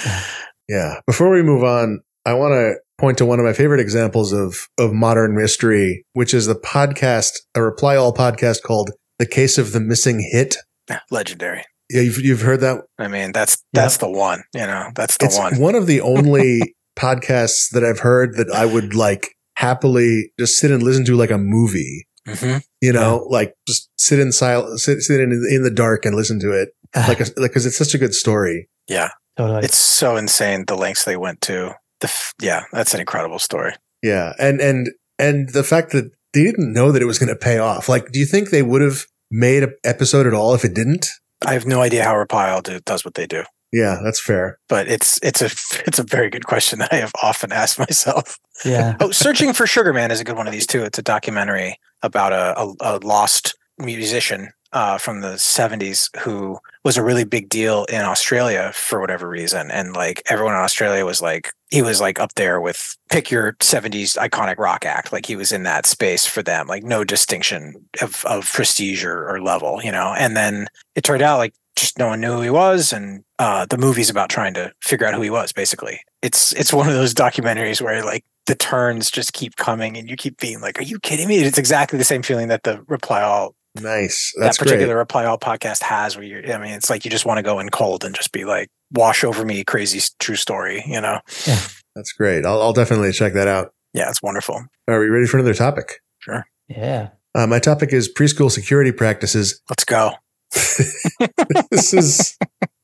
Yeah. Before we move on, I want to point to one of my favorite examples of, of modern mystery, which is the podcast, a Reply All podcast called The Case of the Missing Hit. Legendary. Yeah. You've, you've heard that? I mean, that's, that's yep. the one, you know, that's the it's one. One of the only podcasts that I've heard that I would like happily just sit and listen to like a movie. Mm-hmm. You know, yeah. like just sit in silence, sit, sit in in the dark and listen to it, like because like, it's such a good story. Yeah, totally. It's so insane the lengths they went to. The f- yeah, that's an incredible story. Yeah, and and and the fact that they didn't know that it was going to pay off. Like, do you think they would have made an episode at all if it didn't? I have no idea how Reply All do, does what they do. Yeah, that's fair. But it's it's a it's a very good question that I have often asked myself. Yeah. Oh, Searching for Sugar Man is a good one of these too. It's a documentary about a, a, a lost musician uh, from the seventies who was a really big deal in Australia for whatever reason. And like everyone in Australia was like, he was like up there with pick your seventies iconic rock act. Like he was in that space for them, like no distinction of, of prestige or, or level, you know? And then it turned out like just no one knew who he was. And uh, the movie's about trying to figure out who he was, basically. It's, it's one of those documentaries where like the turns just keep coming and you keep being like, are you kidding me? It's exactly the same feeling that the Reply All Nice. That's that particular great. Reply All podcast has, where you're, I mean, it's like you just want to go in cold and just be like, wash over me, crazy true story, you know? Yeah. That's great. I'll, I'll definitely check that out. Yeah, it's wonderful. Are we ready for another topic? Sure. Yeah. Uh, my topic is preschool security practices. Let's go. This is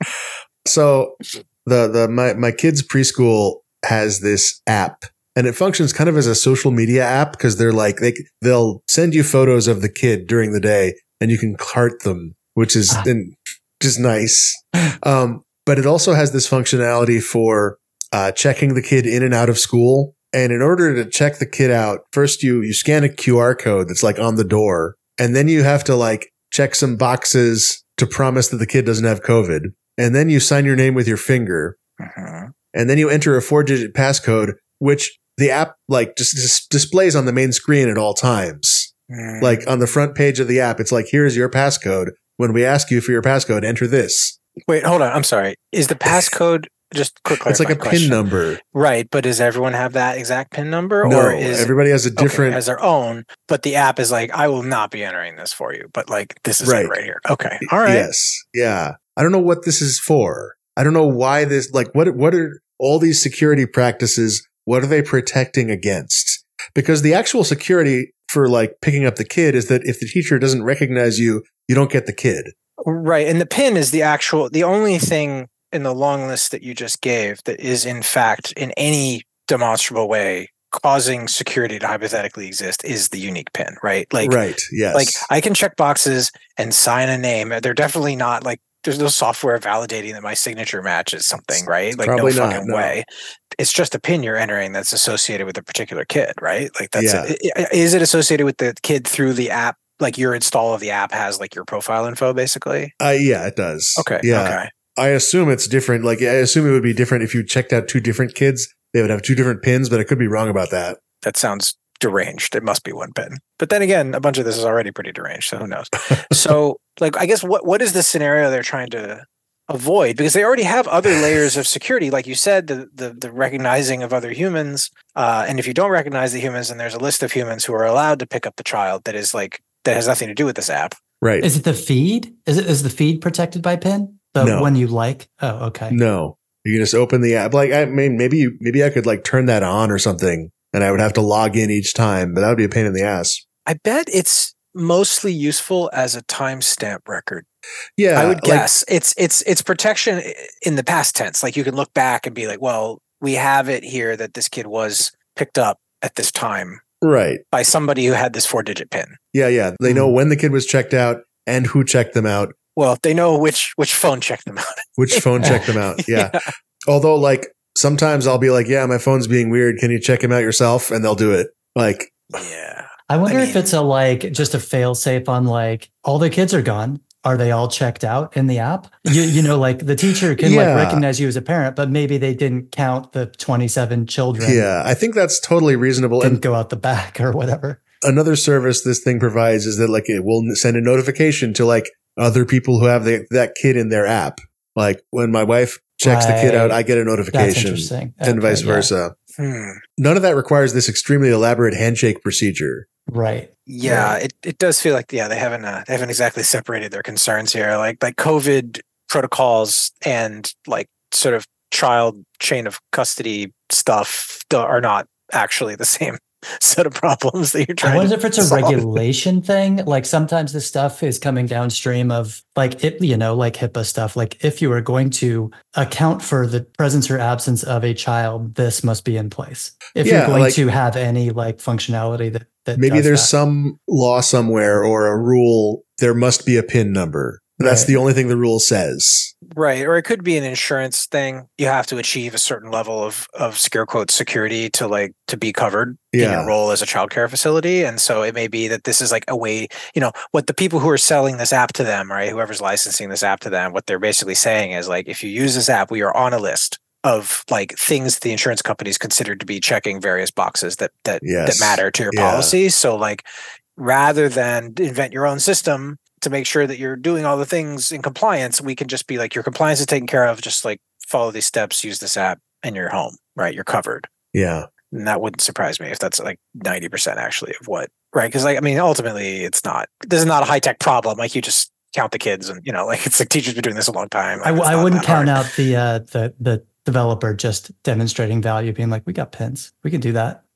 so the the my my kid's preschool has this app, and it functions kind of as a social media app because they're like they they'll send you photos of the kid during the day, and you can cart them, which is ah. and, just nice. Um, but it also has this functionality for uh, checking the kid in and out of school. And in order to check the kid out, first you you scan a Q R code that's like on the door, and then you have to like check some boxes to promise that the kid doesn't have COVID. And then you sign your name with your finger. Uh-huh. And then you enter a four-digit passcode, which the app like just dis- displays on the main screen at all times. Mm. Like on the front page of the app, it's like, here's your passcode. When we ask you for your passcode, enter this. Wait, hold on. I'm sorry. Is the passcode just quick? It's like a question. PIN number, right? But does everyone have that exact PIN number, no, or is everybody has a different okay, has their own? But the app is like, I will not be entering this for you. But like, this is right, it right here. Okay, all right. Yes, yeah. I don't know what this is for. I don't know why this. Like, what? What are all these security practices? What are they protecting against? Because the actual security for like picking up the kid is that if the teacher doesn't recognize you, you don't get the kid. Right. And the PIN is the actual, the only thing in the long list that you just gave that is in fact in any demonstrable way causing security to hypothetically exist is the unique PIN, right? Like, right. Yes. Like I can check boxes and sign a name. They're definitely not like, there's no software validating that my signature matches something, right? Like Probably no not, fucking no. way. It's just a PIN you're entering that's associated with a particular kid, right? Like that's, yeah. it. Is it associated with the kid through the app? Like your install of the app has like your profile info basically? Uh, yeah, it does. Okay. Yeah. Okay. I assume it's different. Like I assume it would be different if you checked out two different kids. They would have two different pins, but I could be wrong about that. That sounds deranged. It must be one pin. But then again, a bunch of this is already pretty deranged, so who knows? So like, I guess what, what is the scenario they're trying to avoid? Because they already have other layers of security. Like you said, the the, the recognizing of other humans. Uh, and if you don't recognize the humans, then there's a list of humans who are allowed to pick up the child that is like, that has nothing to do with this app. Right. Is it the feed? Is it is the feed protected by PIN? The no. one you like? Oh, okay. No. You can just open the app. Like I mean, maybe you, maybe I could like turn that on or something, and I would have to log in each time, but that would be a pain in the ass. I bet it's mostly useful as a timestamp record. Yeah. I would like, guess it's it's it's protection in the past tense. Like you can look back and be like, well, we have it here that this kid was picked up at this time. Right. By somebody who had this four-digit PIN. Yeah, yeah. They know when the kid was checked out and who checked them out. Well, they know which which phone checked them out. Which phone checked them out, yeah. yeah. Although, like, sometimes I'll be like, yeah, my phone's being weird. Can you check him out yourself? And they'll do it. Like, yeah. I wonder I mean, if it's a, like, just a fail-safe on, like, all the kids are gone. Are they all checked out in the app? You, you know, like the teacher can yeah. like recognize you as a parent, but maybe they didn't count the twenty-seven children. Yeah, I think that's totally reasonable. Didn't and go out the back or whatever. Another service this thing provides is that like it will send a notification to like other people who have the, that kid in their app. Like when my wife checks right. the kid out, I get a notification. That's interesting. And okay, vice versa. Yeah. Hmm. None of that requires this extremely elaborate handshake procedure. Right. Yeah, right. it, it does feel like yeah they haven't uh, they haven't exactly separated their concerns here. Like like COVID protocols and like sort of child chain of custody stuff are not actually the same set of problems that you're trying. I wonder to if it's a solve. regulation thing. Like sometimes this stuff is coming downstream of like it, you know, like HIPAA stuff. Like if you are going to account for the presence or absence of a child, this must be in place. If yeah, you're going like, to have any like functionality that that maybe does there's that. some law somewhere or a rule. There must be a PIN number. That's right. The only thing the rule says. Right. Or it could be an insurance thing. You have to achieve a certain level of, of scare quote security to like to be covered yeah. in your role as a childcare facility. And so it may be that this is like a way, you know, what the people who are selling this app to them, right? Whoever's licensing this app to them, what they're basically saying is like, if you use this app, we are on a list of like things the insurance companies considered to be checking various boxes that that, yes. that matter to your yeah. policy. So like rather than invent your own system to make sure that you're doing all the things in compliance, we can just be like, your compliance is taken care of. Just like follow these steps, use this app, and you're home, right? You're covered. Yeah. And that wouldn't surprise me if that's like ninety percent actually of what, right? Because like, I mean, ultimately it's not, this is not a high tech problem. Like you just count the kids and, you know, like it's like teachers been doing this a long time. Like, I, I wouldn't count hard. out the, uh, the, the developer just demonstrating value, being like, we got pins. We can do that.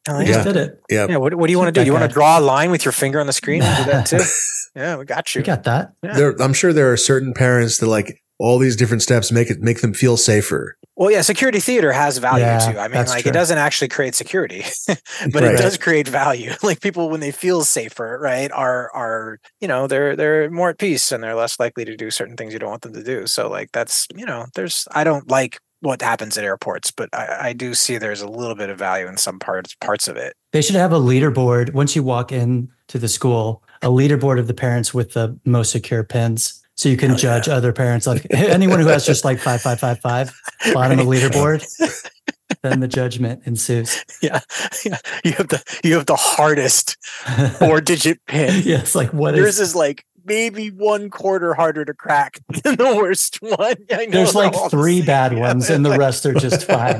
Oh, We yeah. just did it. Yeah. Yeah. What, what do you want to do? That You want guy. to draw a line with your finger on the screen and do that too? Yeah, we got you. We got that. Yeah. There, I'm sure there are certain parents that like all these different steps make it make them feel safer. Well, yeah, security theater has value Yeah, too. I mean, that's like true. it doesn't actually create security, but Right. it does create value. Like people, when they feel safer, right, are are you know they're they're more at peace and they're less likely to do certain things you don't want them to do. So like that's you know there's I don't like what happens at airports, but I, I do see there's a little bit of value in some parts parts of it. They should have a leaderboard once you walk in to the school, a leaderboard of the parents with the most secure pins. So you can Hell judge yeah. other parents, like anyone who has just like five, five, five, five, bottom of Right. leaderboard, then the judgment ensues. Yeah, yeah. You have the you have the hardest four digit pin. Yeah, it's like what Yours is? is like maybe one quarter harder to crack than the worst one. I know There's they're like all the three same. bad Yeah, ones, they're and the like- rest are just fine.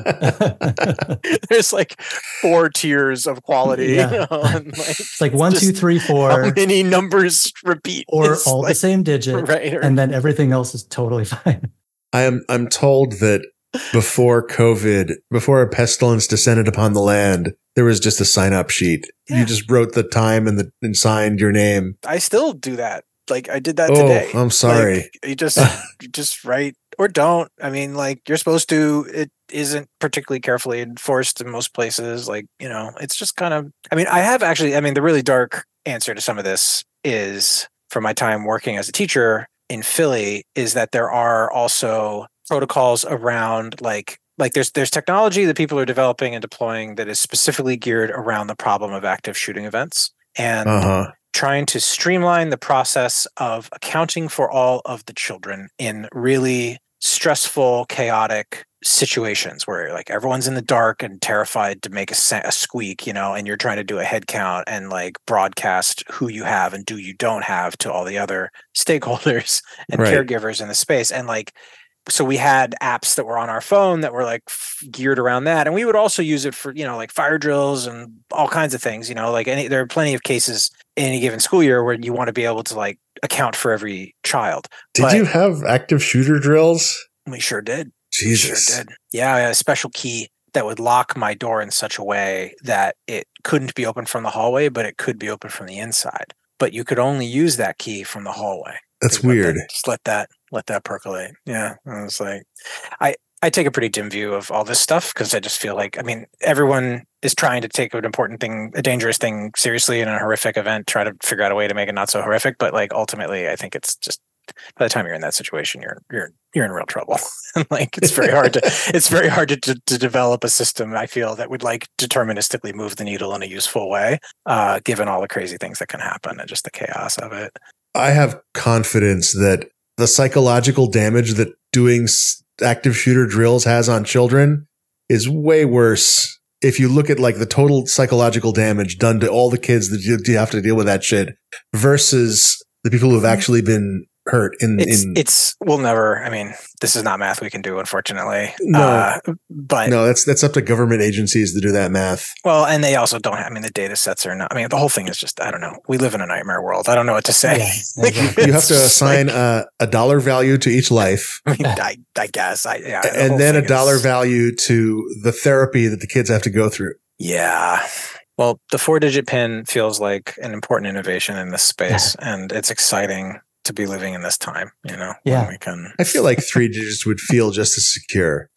There's like four tiers of quality. Yeah. You know, and like, It's like one, two, just three, how four, many numbers repeat, or It's all the like- same digit, right? Or, and then everything else is totally fine. I am I'm told that before COVID, before a pestilence descended upon the land, there was just a sign up sheet. Yeah. You just wrote the time and the and signed your name. I still do that. Like I did that Oh, today. I'm sorry. Like, you just you just write or don't. I mean, like you're supposed to. It isn't particularly carefully enforced in most places. Like you know, it's just kind of. I mean, I have actually. I mean, the really dark answer to some of this is from my time working as a teacher in Philly is that there are also protocols around like like there's there's technology that people are developing and deploying that is specifically geared around the problem of active shooting events and Uh huh. trying to streamline the process of accounting for all of the children in really stressful, chaotic situations where like everyone's in the dark and terrified to make a, sa- a squeak, you know, and you're trying to do a head count and like broadcast who you have and do you don't have to all the other stakeholders and Right. caregivers in the space. And like, so we had apps that were on our phone that were like f- geared around that. And we would also use it for, you know, like fire drills and all kinds of things, you know, like any, there are plenty of cases in any given school year where you want to be able to like account for every child. Did But you have active shooter drills? We sure did. Jesus. Sure did. Yeah, I had a special key that would lock my door in such a way that it couldn't be opened from the hallway, but it could be opened from the inside. But you could only use that key from the hallway. That's Just let weird. that- just let that let that percolate. Yeah, I was like, I I take a pretty dim view of all this stuff because I just feel like I mean everyone is trying to take an important thing, a dangerous thing, seriously in a horrific event. Try to figure out a way to make it not so horrific. But like ultimately, I think it's just by the time you're in that situation, you're you're you're in real trouble. And like it's very hard to it's very hard to, to to develop a system. I feel that would like deterministically move the needle in a useful way, uh, given all the crazy things that can happen and just the chaos of it. I have confidence that the psychological damage that doing s- active shooter drills has on children is way worse. If you look at like the total psychological damage done to all the kids that you, you have to deal with that shit versus the people who have actually been hurt in, It's in it's we'll never. I mean, this is not math we can do, unfortunately. No. uh, but no, that's that's up to government agencies to do that math. well, and they also don't. Have, I mean, the data sets are not. I mean, the whole thing is just. I don't know. We live in a nightmare world. I don't know what to say. Yeah, Like, exactly. You have it's to just assign like- a, a dollar value to each life I mean, I, I guess. I yeah. the whole and then a thing dollar is- value to the therapy that the kids have to go through. Yeah. Well, the four-digit pin feels like an important innovation in this space, and it's exciting to be living in this time. You know, when Yeah. we can. I feel like three digits would feel just as secure.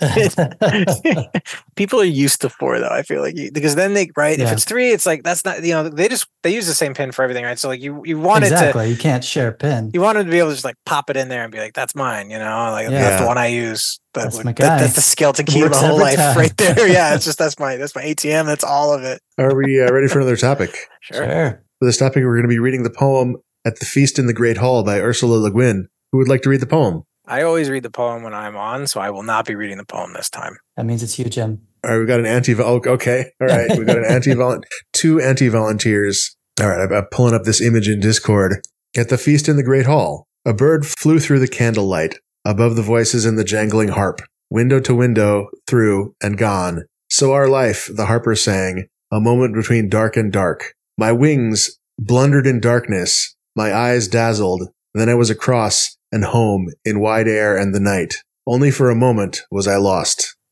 People are used to four though. I feel like you, because then they right. If Yeah. it's three, it's like that's not. You know, they just they use the same pin for everything, right? So like you you wanted to. exactly. You can't share a pin. You wanted to be able to just like pop it in there and be like, "That's mine," you know, like Yeah. that's the one I use. That That's would- my that- guy. that's the skeleton key of Works my whole every life, time. right there. Yeah, it's just that's my that's my A T M. That's all of it. Are we uh, ready for another topic? Sure. Sure. For this topic, we're going to be reading the poem At the Feast in the Great Hall by Ursula Le Guin. Who would like to read the poem? I always read the poem when I'm on, so I will not be reading the poem this time. That means it's you, Jim. All right, we've got an anti. Oh, okay, all right, we've got an anti. Two anti-volunteers. All right, I'm, I'm pulling up this image in Discord. At the feast in the Great Hall, a bird flew through the candlelight, above the voices and the jangling harp, window to window, through and gone. So our life, the harper sang, a moment between dark and dark. My wings blundered in darkness, my eyes dazzled. Then I was across and home in wide air and the night. Only for a moment was I lost.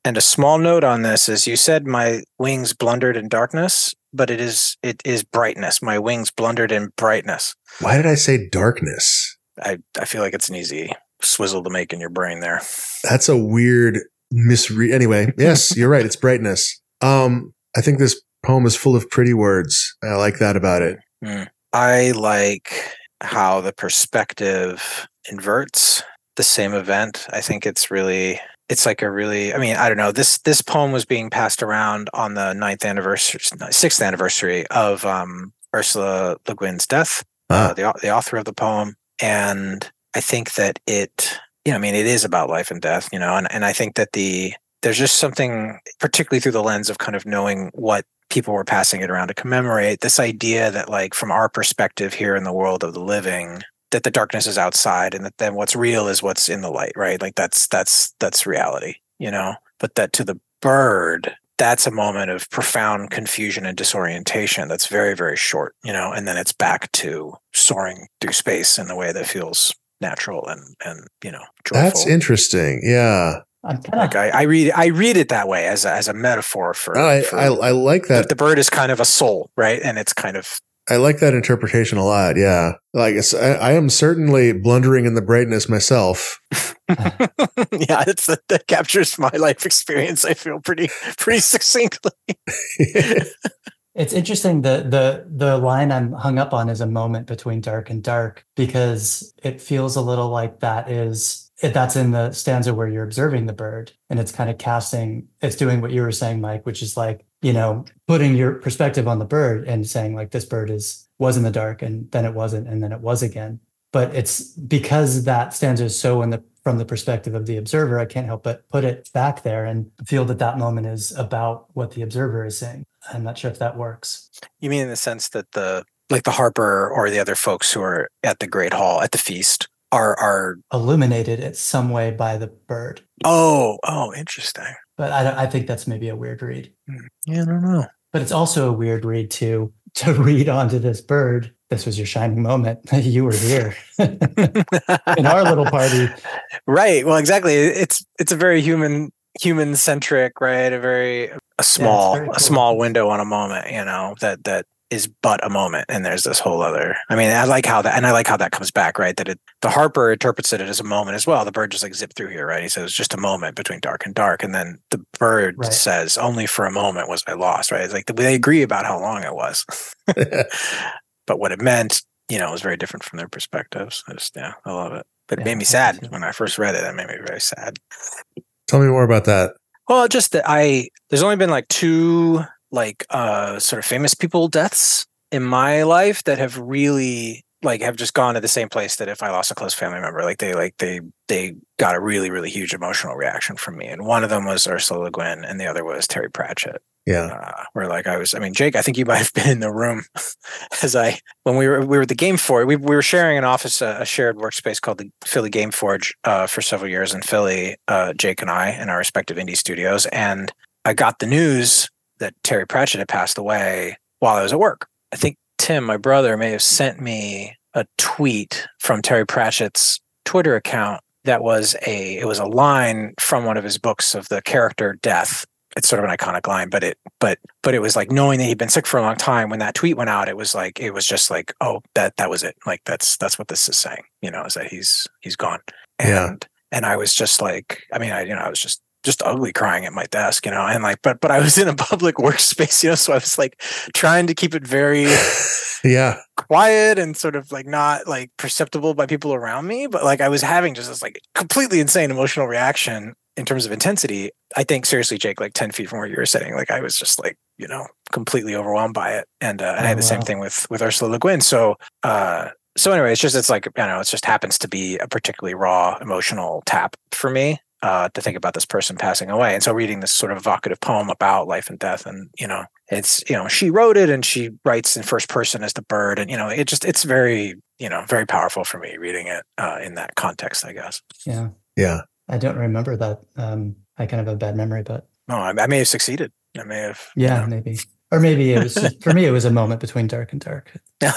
And a small note on this is you said my wings blundered in darkness, but it is it is brightness. My wings blundered in brightness. Why did I say darkness? I, I feel like it's an easy swizzle to make in your brain there. That's a weird misread. Anyway, yes, you're right. It's brightness. Um, I think this poem is full of pretty words. I like that about it. Mm. I like how the perspective inverts the same event. I think it's really, it's like a really, I mean, I don't know. This this poem was being passed around on the ninth anniversary, sixth anniversary of um, Ursula Le Guin's death, ah. uh, the the author of the poem, and I think that it, you know, I mean, it is about life and death, you know, and and I think that the there's just something, particularly through the lens of kind of knowing what people were passing it around to commemorate, this idea that, like, from our perspective here in the world of the living, that the darkness is outside and that then what's real is what's in the light, right? Like that's that's that's reality, you know? But that to the bird, that's a moment of profound confusion and disorientation that's very, very short, you know, and then it's back to soaring through space in a way that feels natural and, and you know, joyful. That's interesting. Yeah. I'm kinda... Like I, I read I read it that way as a, as a metaphor for, I, for I, I like that. The bird is kind of a soul, right? And it's kind of I like that interpretation a lot. Yeah. Like it's, I, I am certainly blundering in the brightness myself. Yeah, it's that, that captures my life experience. I feel pretty, pretty succinctly. It's interesting. The, the, the line I'm hung up on is a moment between dark and dark, because it feels a little like that is, that's in the stanza where you're observing the bird, and it's kind of casting, it's doing what you were saying, Mike, which is like, you know, putting your perspective on the bird and saying like, this bird is, was in the dark and then it wasn't, and then it was again. But it's because that stanza is so in the, from the perspective of the observer, I can't help but put it back there and feel that that moment is about what the observer is saying. I'm not sure if that works. You mean in the sense that the, like the harper or the other folks who are at the great hall, at the feast, are are illuminated in some way by the bird. Oh, oh, interesting. But I don't, I think that's maybe a weird read. Yeah, I don't know. But it's also a weird read to to read onto this bird. This was your shining moment. You were here in our little party. Right. Well, exactly. It's it's a very human human centric, right? A very a small yeah, cool. a small window on a moment, you know, that that is but a moment, and there's this whole other, I mean, I like how that, and I like how that comes back, right? That it, the harper interprets it as a moment as well. The bird just like zipped through here, right? He says it's just a moment between dark and dark, and then the bird right. says only for a moment was I lost, right? It's like they agree about how long it was, but what it meant, you know, was very different from their perspectives. I just, yeah, I love it. But it yeah, made me sad when I first read it. It made me very sad. Tell me more about that. Well, just that I, there's only been like two like uh sort of famous people deaths in my life that have really like have just gone to the same place that if I lost a close family member, like they like they they got a really, really huge emotional reaction from me. And one of them was Ursula Le Guin and the other was Terry Pratchett. Yeah. Uh, where like I was, I mean, Jake, I think you might have been in the room as I, when we were, we were at the Game Forge, we, we were sharing an office, a, a shared workspace called the Philly Game Forge uh, for several years in Philly, uh, Jake and I, in our respective indie studios. And I got the news that Terry Pratchett had passed away while I was at work. I think Tim, my brother, may have sent me a tweet from Terry Pratchett's Twitter account that was a, it was a line from one of his books of the character Death. It's sort of an iconic line, but it, but, but it was like knowing that he'd been sick for a long time. When that tweet went out, it was like, it was just like, oh, that, that was it. Like, that's, that's what this is saying, you know, is that he's, he's gone. And, yeah. and I was just like, I mean, I, you know, I was just, just ugly crying at my desk, you know, and like, but, but I was in a public workspace, you know, so I was like trying to keep it very yeah, quiet and sort of like not like perceptible by people around me. But like I was having just this like completely insane emotional reaction in terms of intensity. I think seriously, Jake, like ten feet from where you were sitting, like I was just like, you know, completely overwhelmed by it. And, uh, and oh, I had the wow. same thing with, with Ursula Le Guin. So, uh, so anyway, it's just, it's like, you know, it just happens to be a particularly raw emotional tap for me. Uh, to think about this person passing away. And so reading this sort of evocative poem about life and death, and, you know, it's, you know, she wrote it and she writes in first person as the bird. And, you know, it just, it's very, you know, very powerful for me reading it uh, in that context, I guess. Yeah. Yeah. I don't remember that. Um, I kind of have a bad memory, but. No, I, I may have succeeded. I may have. Yeah, you know. maybe. Or maybe it was, just, for me, it was a moment between dark and dark.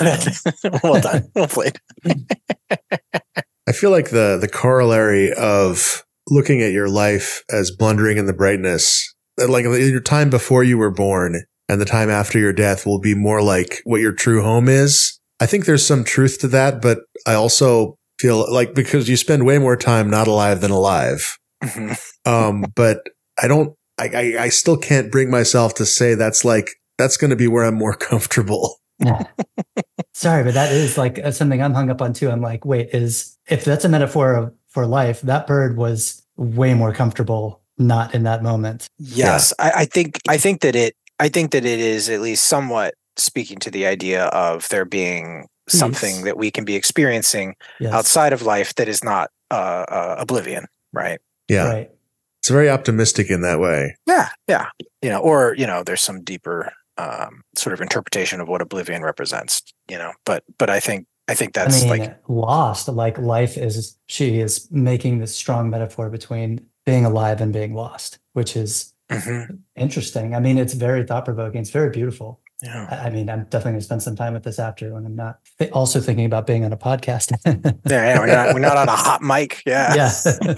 Well done. Well played. I feel like the, the corollary of looking at your life as blundering in the brightness, like your time before you were born and the time after your death will be more like what your true home is. I think there's some truth to that, but I also feel like because you spend way more time not alive than alive. Mm-hmm. um, but I don't, I, I, I still can't bring myself to say that's like, that's going to be where I'm more comfortable. Yeah. Sorry, but that is like something I'm hung up on too. I'm like, wait, is if that's a metaphor of, for life, that bird was way more comfortable not in that moment. Yes, yeah. I, I think I think that it I think that it is at least somewhat speaking to the idea of there being Peace. Something that we can be experiencing yes. outside of life that is not uh, uh, oblivion, right? Yeah, right. It's very optimistic in that way. Yeah, yeah. You know, or you know, there's some deeper um, sort of interpretation of what oblivion represents. You know, but but I think. I think that's I mean, like lost. Like life is, she is making this strong metaphor between being alive and being lost, which is mm-hmm. interesting. I mean, it's very thought provoking. It's very beautiful. Yeah. I, I mean, I'm definitely going to spend some time with this after when I'm not th- also thinking about being on a podcast. yeah, yeah, we're not we're not on a hot mic. Yeah, yeah.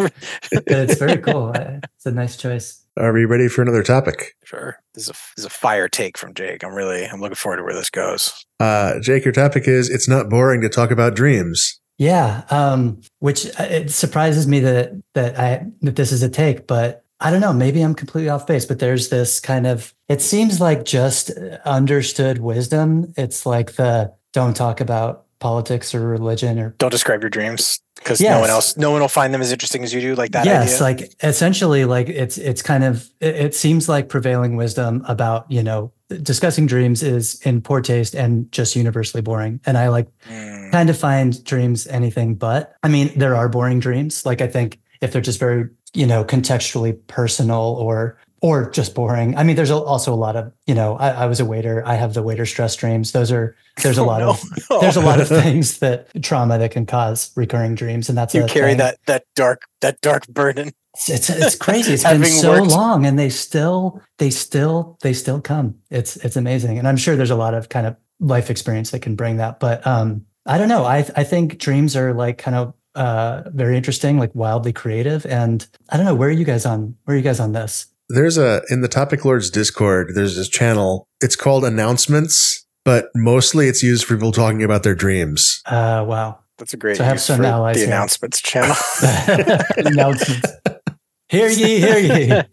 It's very cool. It's a nice choice. Are we ready for another topic? Sure. This is a this is a fire take from Jake. I'm really I'm looking forward to where this goes. Uh, Jake, your topic is it's not boring to talk about dreams. Yeah, um, which it surprises me that that I that this is a take, but I don't know. Maybe I'm completely off base. But there's this kind of it seems like just understood wisdom. It's like the don't talk about politics or religion or don't describe your dreams. Because yes. no one else, no one will find them as interesting as you do, like that yes, idea. Like essentially, like it's it's kind of it, it seems like prevailing wisdom about you know discussing dreams is in poor taste and just universally boring. And I like mm. kind of find dreams anything but. I mean, there are boring dreams. Like I think if they're just very you know contextually personal or or just boring. I mean, there's also a lot of you know. I, I was a waiter. I have the waiter stress dreams. Those are there's a lot oh, no. of oh. there's a lot of things that trauma that can cause recurring dreams, and that's you a carry thing. that that dark that dark burden. It's it's, it's crazy. It's been so worked. long, and they still they still they still come. It's it's amazing, and I'm sure there's a lot of kind of life experience that can bring that. But um, I don't know. I I think dreams are like kind of uh very interesting, like wildly creative, and I don't know. Where are you guys on? Where are you guys on this? There's a, in the Topic Lords Discord, there's this channel. It's called Announcements, but mostly it's used for people talking about their dreams. Uh, wow. That's a great so I have some allies the here. Announcements channel. Announcements. Hear ye, hear ye.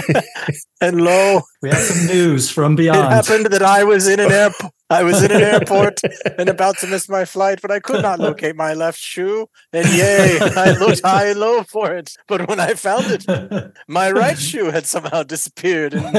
And lo, we have some news from beyond. It happened that I was in an airport. I was in an airport and about to miss my flight, but I could not locate my left shoe. And yay, I looked high and low for it. But when I found it, my right shoe had somehow disappeared and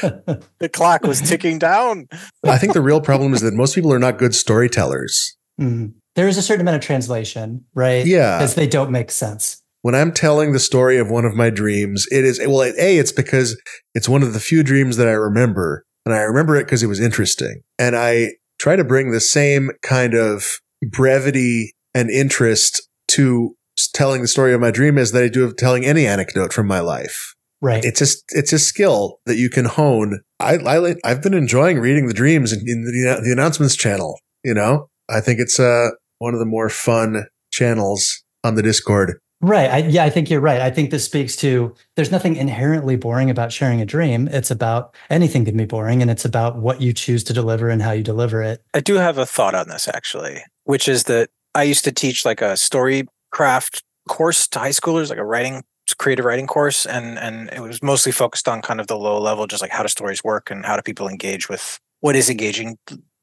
the clock was ticking down. I think the real problem is that most people are not good storytellers. Mm. There is a certain amount of translation, right? Yeah. Because they don't make sense. When I'm telling the story of one of my dreams, it is, well, A, it's because it's one of the few dreams that I remember. And I remember it because it was interesting. And I try to bring the same kind of brevity and interest to telling the story of my dream as that I do of telling any anecdote from my life. Right. It's just, it's a skill that you can hone. I, I, I've been enjoying reading the dreams in, in the, the announcements channel. You know, I think it's uh, one of the more fun channels on the Discord. Right. I, yeah, I think you're right. I think this speaks to there's nothing inherently boring about sharing a dream. It's about anything can be boring, and it's about what you choose to deliver and how you deliver it. I do have a thought on this, actually, which is that I used to teach like a story craft course to high schoolers, like a writing, creative writing course. And, and it was mostly focused on kind of the low level, just like how do stories work and how do people engage with what is engaging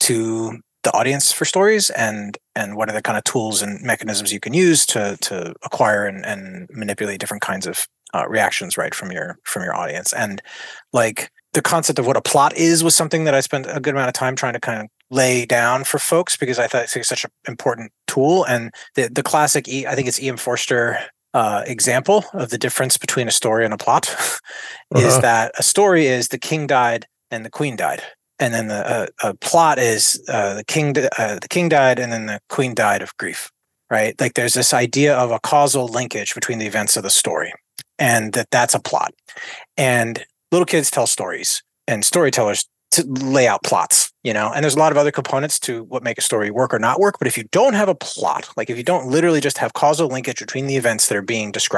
to the audience for stories, and and what are the kind of tools and mechanisms you can use to to acquire and, and manipulate different kinds of uh, reactions, right, from your from your audience. And like the concept of what a plot is was something that I spent a good amount of time trying to kind of lay down for folks, because I thought it's such an important tool. And the the classic, e, I think it's E M Forster uh, example of the difference between a story and a plot uh-huh. is that a story is the king died and the queen died. And then the uh, uh, plot is uh, the king uh, the king died and then the queen died of grief, right? Like there's this idea of a causal linkage between the events of the story, and that that's a plot. And little kids tell stories, and storytellers to lay out plots, you know. And there's a lot of other components to what make a story work or not work. But if you don't have a plot, like if you don't literally just have causal linkage between the events that are being described,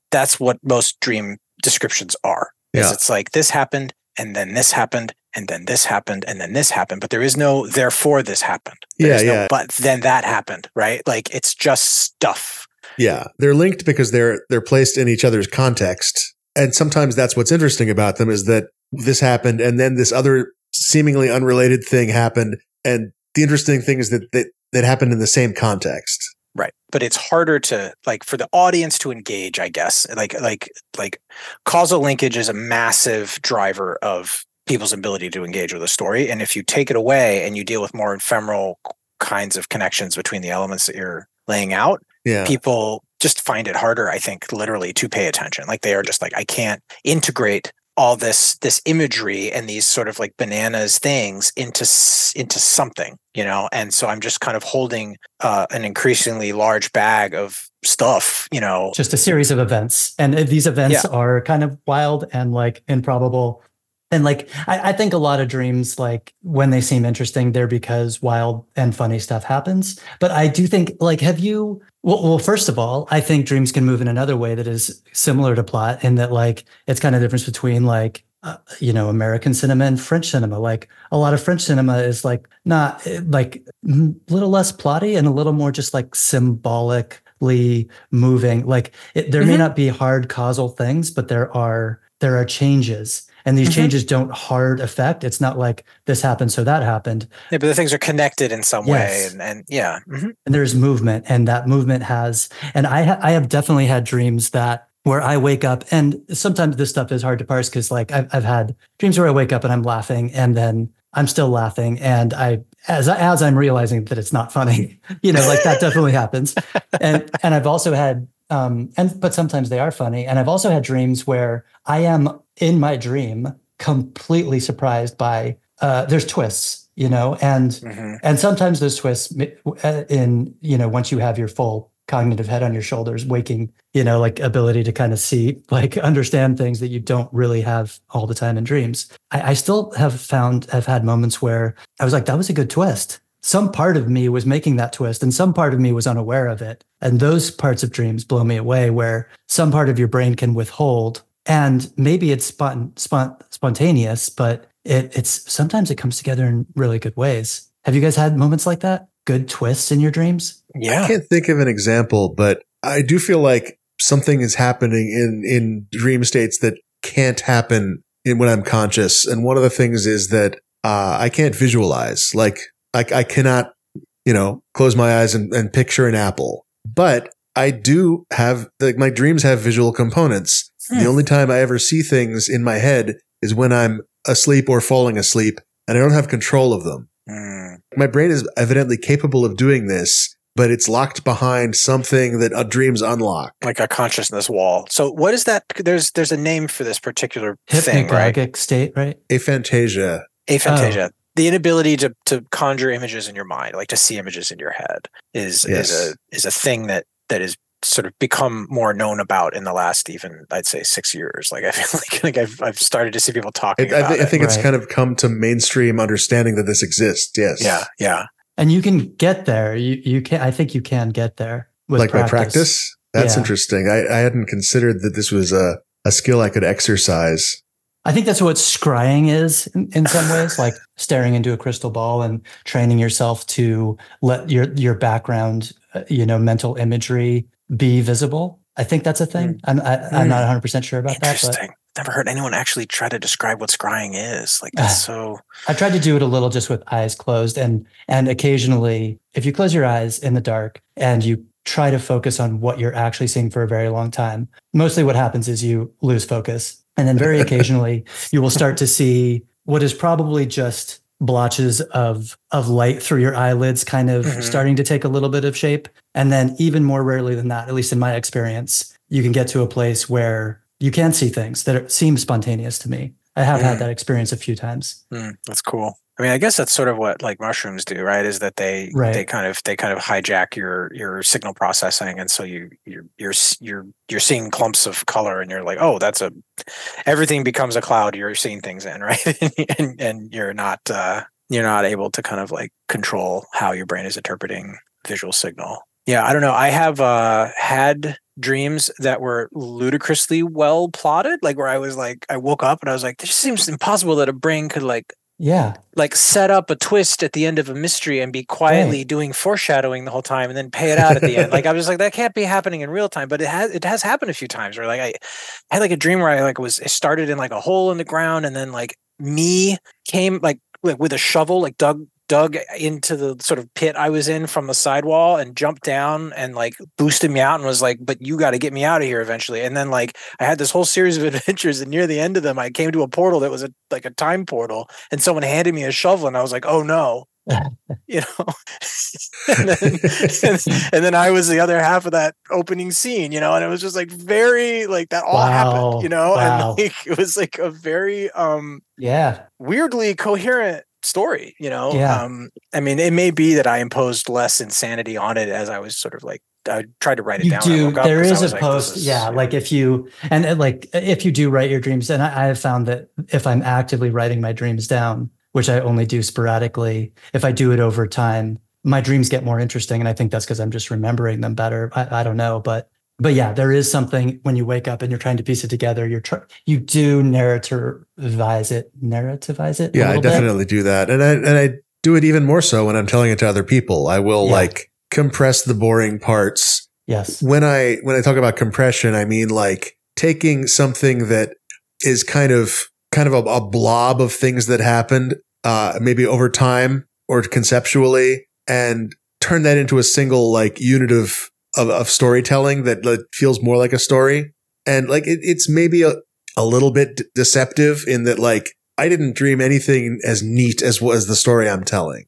that's what most dream descriptions are. Is Yeah. it's like this happened and then this happened and then this happened and then this happened, but there is no therefore this happened. There Yeah, is no, yeah. but then that happened, right? Like it's just stuff. Yeah, they're linked because they're they're placed in each other's context, and sometimes that's what's interesting about them is that this happened and then this other seemingly unrelated thing happened, and the interesting thing is that that, that happened in the same context. Right. But it's harder to like for the audience to engage, I guess. Like like like causal linkage is a massive driver of people's ability to engage with a story. And if you take it away and you deal with more ephemeral kinds of connections between the elements that you're laying out, Yeah. people just find it harder, I think, literally to pay attention. Like they are just like, I can't integrate all this this imagery and these sort of like bananas things into s- into something, you know. And so I'm just kind of holding uh, an increasingly large bag of stuff, you know. Just a series of events, and uh, these events Yeah. are kind of wild and like improbable. And like I, I think a lot of dreams, like when they seem interesting, they're because wild and funny stuff happens. But I do think, like, have you? Well, well, first of all, I think dreams can move in another way that is similar to plot, in that like it's kind of difference between like uh, you know, American cinema and French cinema. Like a lot of French cinema is like not like a little less plotty and a little more just like symbolically moving. Like it, there may Mhm. not be hard causal things, but there are there are changes. And these Mhm. changes don't hard affect. It's not like this happened, so that happened. Yeah, but the things are connected in some way, Yes. and and yeah, mhm. And there's movement, and that movement has. And I ha- I have definitely had dreams that where I wake up, and sometimes this stuff is hard to parse because like I've I've had dreams where I wake up and I'm laughing, and then I'm still laughing, and I as as I'm realizing that it's not funny, you know, like that definitely happens. And and I've also had. Um, and but sometimes they are funny. And I've also had dreams where I am in my dream completely surprised by uh, there's twists, you know, and Mhm. and sometimes those twists uh, in, you know, once you have your full cognitive head on your shoulders, waking, you know, like ability to kind of see, like understand things that you don't really have all the time in dreams. I, I still have found, have had moments where I was like, that was a good twist. Some part of me was making that twist and some part of me was unaware of it. And those parts of dreams blow me away, where some part of your brain can withhold. And maybe it's spont- spont- spontaneous, but it, it's sometimes it comes together in really good ways. Have you guys had moments like that? Good twists in your dreams? Yeah. I can't think of an example, but I do feel like something is happening in, in dream states that can't happen in when I'm conscious. And one of the things is that uh, I can't visualize. Like I, I cannot, you know, close my eyes and, and picture an apple. But I do have, like, my dreams have visual components. Hmm. The only time I ever see things in my head is when I'm asleep or falling asleep, and I don't have control of them. Mm. My brain is evidently capable of doing this, but it's locked behind something that uh, dreams unlock. Like a consciousness wall. So what is that? There's there's a name for this particular thing, right? Hypnagogic state, right? Aphantasia. Aphantasia. The inability to to conjure images in your mind, like to see images in your head, is Yes. is a is a thing that that is sort of become more known about in the last even I'd say six years. Like I feel like, like I've I've started to see people I, talking I, about th- I it. think it's Right. kind of come to mainstream understanding that this exists. Yes. Yeah, yeah. And you can get there. You you can. I think you can get there with Like by practice. That's Yeah. interesting. I, I hadn't considered that this was a, a skill I could exercise. I think that's what scrying is in, in some ways, like staring into a crystal ball and training yourself to let your your background, uh, you know, mental imagery be visible. I think that's a thing. I'm I, I'm not one hundred percent sure about that, but Interesting. Never heard anyone actually try to describe what scrying is. Like that's so I tried to do it a little just with eyes closed, and and occasionally, if you close your eyes in the dark and you try to focus on what you're actually seeing for a very long time, mostly what happens is you lose focus. And then very occasionally you will start to see what is probably just blotches of of light through your eyelids kind of Mhm. starting to take a little bit of shape. And then even more rarely than that, at least in my experience, you can get to a place where you can see things that are, seem spontaneous to me. I have Mm. had that experience a few times. Mm, that's cool. I mean, I guess that's sort of what like mushrooms do, right? Is that they Right. they kind of they kind of hijack your your signal processing, and so you you're you're s- you're you're seeing clumps of color, and you're like, oh, that's a everything becomes a cloud. You're seeing things in, right? and and you're not uh, you're not able to kind of like control how your brain is interpreting visual signal. Yeah, I don't know. I have uh, had dreams that were ludicrously well plotted, like where I was like, I woke up and I was like, this seems impossible that a brain could like, Yeah. like set up a twist at the end of a mystery and be quietly Right. doing foreshadowing the whole time and then pay it out at the end. Like I was like, that can't be happening in real time, but it has. It has happened a few times. Where like I, I had like a dream where I like was it started in like a hole in the ground and then like me came like like with a shovel like dug dug into the sort of pit I was in from the sidewall and jumped down and like boosted me out and was like, but you got to get me out of here eventually. And then like I had this whole series of adventures and near the end of them, I came to a portal that was a, like a time portal and someone handed me a shovel and I was like, oh no, you know, and, then, and, and then I was the other half of that opening scene, you know, and it was just like very like that all Wow. happened, you know, Wow. and like, it was like a very um Yeah. weirdly coherent story, you know. Yeah. um I mean, it may be that I imposed less insanity on it as I was sort of like I tried to write it You down when I do. woke up, There 'cause I is a was like, this post. is- Yeah. Like if you, and uh, like if you do write your dreams, and I, I have found that if I'm actively writing my dreams down, which I only do sporadically, if I do it over time, my dreams get more interesting. And I think that's because I'm just remembering them better. I, I don't know. But, but yeah, there is something when you wake up and you're trying to piece it together, you're tr- you do narrativize it, narrativize it. a Yeah, I little bit. definitely do that. And I, and I do it even more so when I'm telling it to other people. I will Yeah. like compress the boring parts. Yes. When I, when I talk about compression, I mean like taking something that is kind of, kind of a, a blob of things that happened, uh, maybe over time or conceptually, and turn that into a single like unit of, of, of storytelling that like, feels more like a story. And like, it, it's maybe a, a little bit d- deceptive in that like, I didn't dream anything as neat as was the story I'm telling.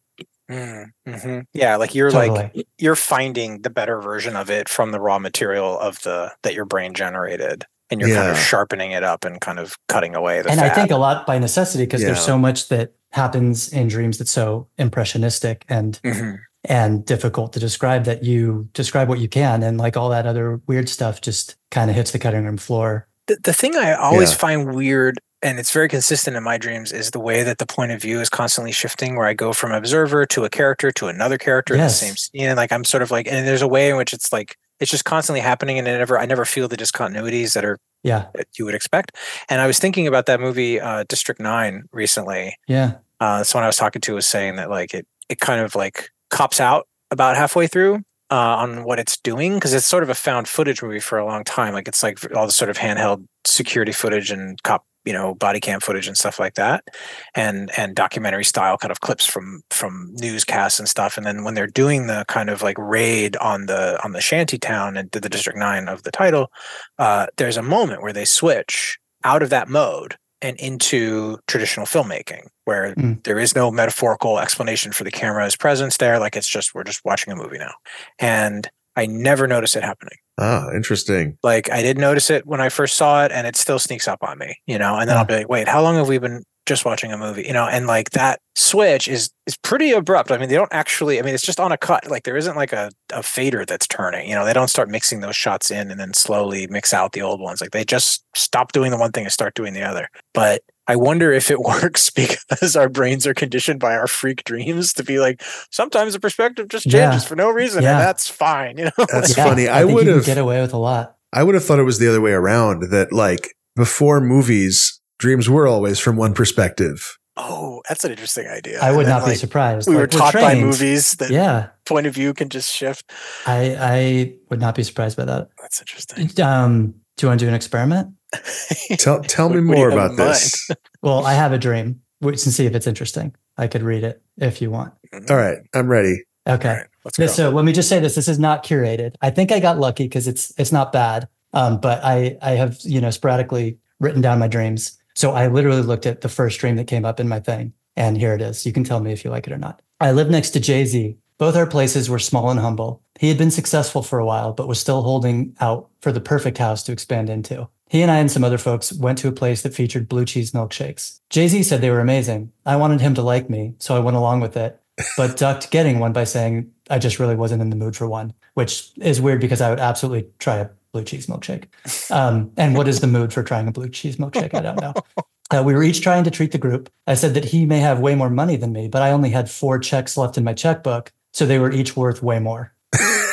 Mm-hmm. Yeah, like you're Totally. like you're finding the better version of it from the raw material of the that your brain generated, and you're kind of Yeah. sharpening it up and kind of cutting away the And fat. I think a lot by necessity, because there's Yeah. so much that happens in dreams that's so impressionistic and Mhm. and difficult to describe that you describe what you can, and like all that other weird stuff just kind of hits the cutting room floor. The, the thing I always Yeah. find weird, and it's very consistent in my dreams, is the way that the point of view is constantly shifting, where I go from observer to a character to another character in the Yes. same scene. And like I'm sort of like, and there's a way in which it's like it's just constantly happening, and I never I never feel the discontinuities that are Yeah, that you would expect. And I was thinking about that movie uh, District Nine recently. yeah, Uh, someone I was talking to was saying that like it it kind of like cops out about halfway through uh, on what it's doing, because it's sort of a found footage movie for a long time. Like it's like all the sort of handheld security footage and cop, you know, body cam footage and stuff like that, and and documentary style kind of clips from from newscasts and stuff. And then when they're doing the kind of like raid on the on the shanty town and the District Nine of the title, uh, there's a moment where they switch out of that mode and into traditional filmmaking, where Mm. there is no metaphorical explanation for the camera's presence there. Like it's just, we're just watching a movie now. And I never noticed it happening. Ah, interesting. Like I did notice it when I first saw it, and it still sneaks up on me, you know, and then Yeah. I'll be like, wait, how long have we been just watching a movie? You know, and like that switch is is pretty abrupt. I mean, they don't actually, I mean, it's just on a cut. Like there isn't like a, a fader that's turning, you know, they don't start mixing those shots in and then slowly mix out the old ones. Like they just stop doing the one thing and start doing the other. But I wonder if it works because our brains are conditioned by our freak dreams to be like, sometimes the perspective just changes Yeah. for no reason, Yeah. and that's fine, you know. That's Yeah, funny. I think would you can have get away with a lot. I would have thought it was the other way around, that like before movies, dreams were always from one perspective. Oh, that's an interesting idea. I And would then, not be like, surprised. we were Like, we're taught by trained. movies that Yeah, point of view can just shift. I I would not be surprised by that. That's interesting. Um, do you want to do an experiment? Tell tell me What- what do more you have about in this. Well, I have a dream. We can see if it's interesting. I could read it if you want. All right, I'm ready. Okay. All right, let's go. This- so let me just say this: this is not curated. I think I got lucky because it's it's not bad. Um, but I I have you know sporadically written down my dreams. So I literally looked at the first dream that came up in my thing, and here it is. You can tell me if you like it or not. I live next to Jay-Z. Both our places were small and humble. He had been successful for a while, but was still holding out for the perfect house to expand into. He and I and some other folks went to a place that featured blue cheese milkshakes. Jay-Z said they were amazing. I wanted him to like me, so I went along with it, but ducked getting one by saying I just really wasn't in the mood for one, which is weird because I would absolutely try a blue cheese milkshake. Um, and what is the mood for trying a blue cheese milkshake? I don't know. Uh, we were each trying to treat the group. I said that he may have way more money than me, but I only had four checks left in my checkbook, so they were each worth way more.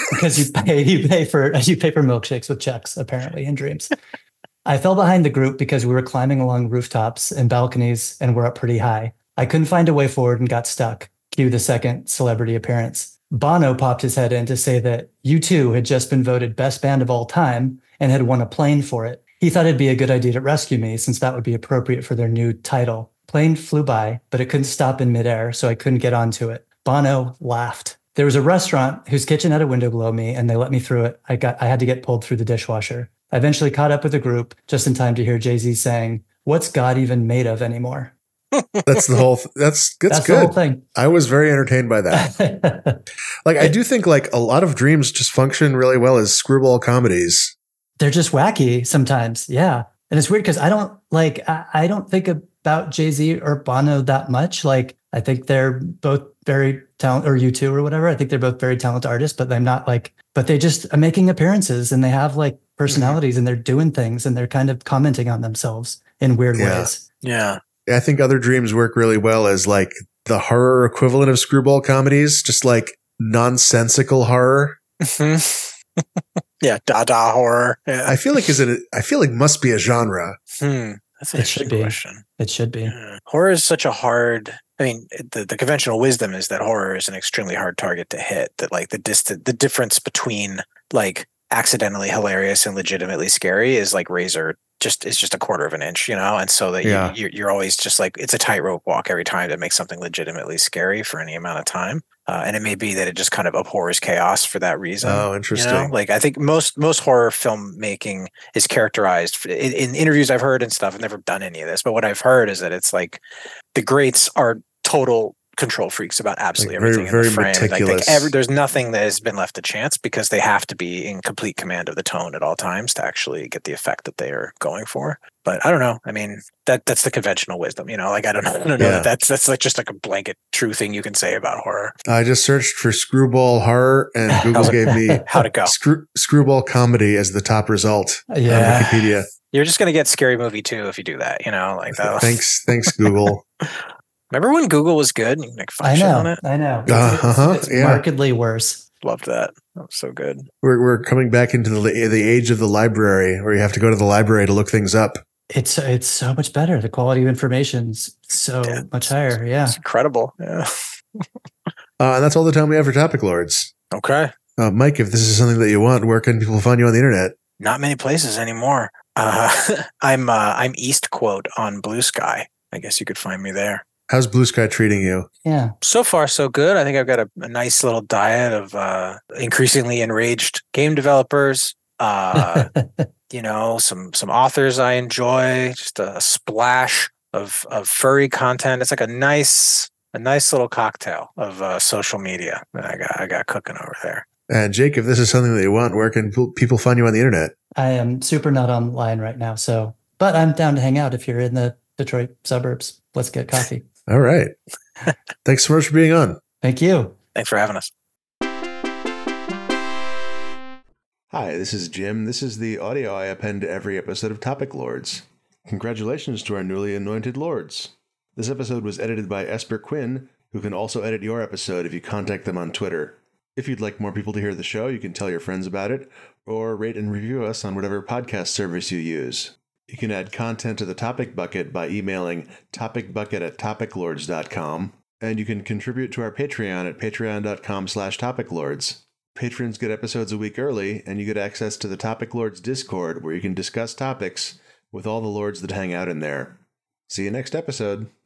because you pay you pay for you pay for milkshakes with checks, apparently, in dreams. I fell behind the group because we were climbing along rooftops and balconies and we're up pretty high. I couldn't find a way forward and got stuck. Cue the second celebrity appearance. Bono popped his head in to say that U two had just been voted best band of all time and had won a plane for it. He thought it'd be a good idea to rescue me since that would be appropriate for their new title. Plane flew by, but it couldn't stop in midair, so I couldn't get onto it. Bono laughed. There was a restaurant whose kitchen had a window below me, and they let me through it. I got I had to get pulled through the dishwasher. I eventually caught up with the group just in time to hear Jay-Z saying, "What's God even made of anymore?" That's the whole. Th- that's that's, That's good. the whole thing. I was very entertained by that. Like, I do think like a lot of dreams just function really well as screwball comedies. They're just wacky sometimes, yeah. And it's weird because I don't like I, I don't think about Jay-Z or Bono that much. Like, I think they're both very talented, or U two or whatever. I think they're both very talented artists, but I'm not like. But they just are making appearances and they have like personalities mm-hmm. and they're doing things and they're kind of commenting on themselves in weird yeah. ways. Yeah. I think other dreams work really well as like the horror equivalent of screwball comedies, just like nonsensical horror. Yeah, Dada horror. Yeah. I feel like is it? A, I feel like must be a genre. Hmm. That's an it should interesting be. question. It should be. Yeah. Horror is such a hard. I mean, the, the conventional wisdom is that horror is an extremely hard target to hit. That like the distant, the difference between like accidentally hilarious and legitimately scary is like razor. Just is just a quarter of an inch, you know, and so that yeah. you, you're always just like it's a tightrope walk every time to make something legitimately scary for any amount of time. Uh, and it may be that it just kind of abhors chaos for that reason. Oh, interesting. You know? Like I think most most horror filmmaking is characterized in, in interviews I've heard and stuff. I've never done any of this, but what I've heard is that it's like the greats are total control freaks about absolutely like very, everything in very the frame. Meticulous. Like, like every, there's nothing that has been left to chance because they have to be in complete command of the tone at all times to actually get the effect that they are going for. But I don't know. I mean, that that's the conventional wisdom, you know. Like I don't know. I don't know yeah. that that's that's like just like a blanket true thing you can say about horror. I just searched for screwball horror, and Google gave me how to go screw, screwball comedy as the top result yeah. on Wikipedia. You're just gonna get Scary Movie too if you do that, you know. Like that. Thanks, thanks, Google. Remember when Google was good and you can like find I shit know, on it? I know. Uh, uh-huh, it's it's yeah. markedly worse. Loved that. That was so good. We're we're coming back into the the age of the library, where you have to go to the library to look things up. It's it's so much better. The quality of information's so Yeah, much higher. Yeah, it's incredible. Yeah. Uh, and that's all the time we have for Topic Lords. Okay. Uh, Mike, if this is something that you want, where can people find you on the internet? Not many places anymore. Uh, I'm uh, I'm East Quote on Blue Sky. I guess you could find me there. How's Blue Sky treating you? yeah. So far, so good. I think I've got a, a nice little diet of uh, increasingly enraged game developers. Uh, you know, some some authors I enjoy. Just a splash of of furry content. It's like a nice a nice little cocktail of uh, social media that I got I got cooking over there. And Jake, if this is something that you want, where can people find you on the internet? I am super not online right now, so but I'm down to hang out if you're in the Detroit suburbs. Let's get coffee. All right. Thanks so much for being on. Thank you. Thanks for having us. Hi, this is Jim. This is the audio I append to every episode of Topic Lords. Congratulations to our newly anointed lords. This episode was edited by Esper Quinn, who can also edit your episode if you contact them on Twitter. If you'd like more people to hear the show, you can tell your friends about it, or rate and review us on whatever podcast service you use. You can add content to the topic bucket by emailing topicbucket at topiclords dot com, and you can contribute to our Patreon at patreon.com slash topiclords. Patrons get episodes a week early, and you get access to the Topic Lords Discord, where you can discuss topics with all the lords that hang out in there. See you next episode.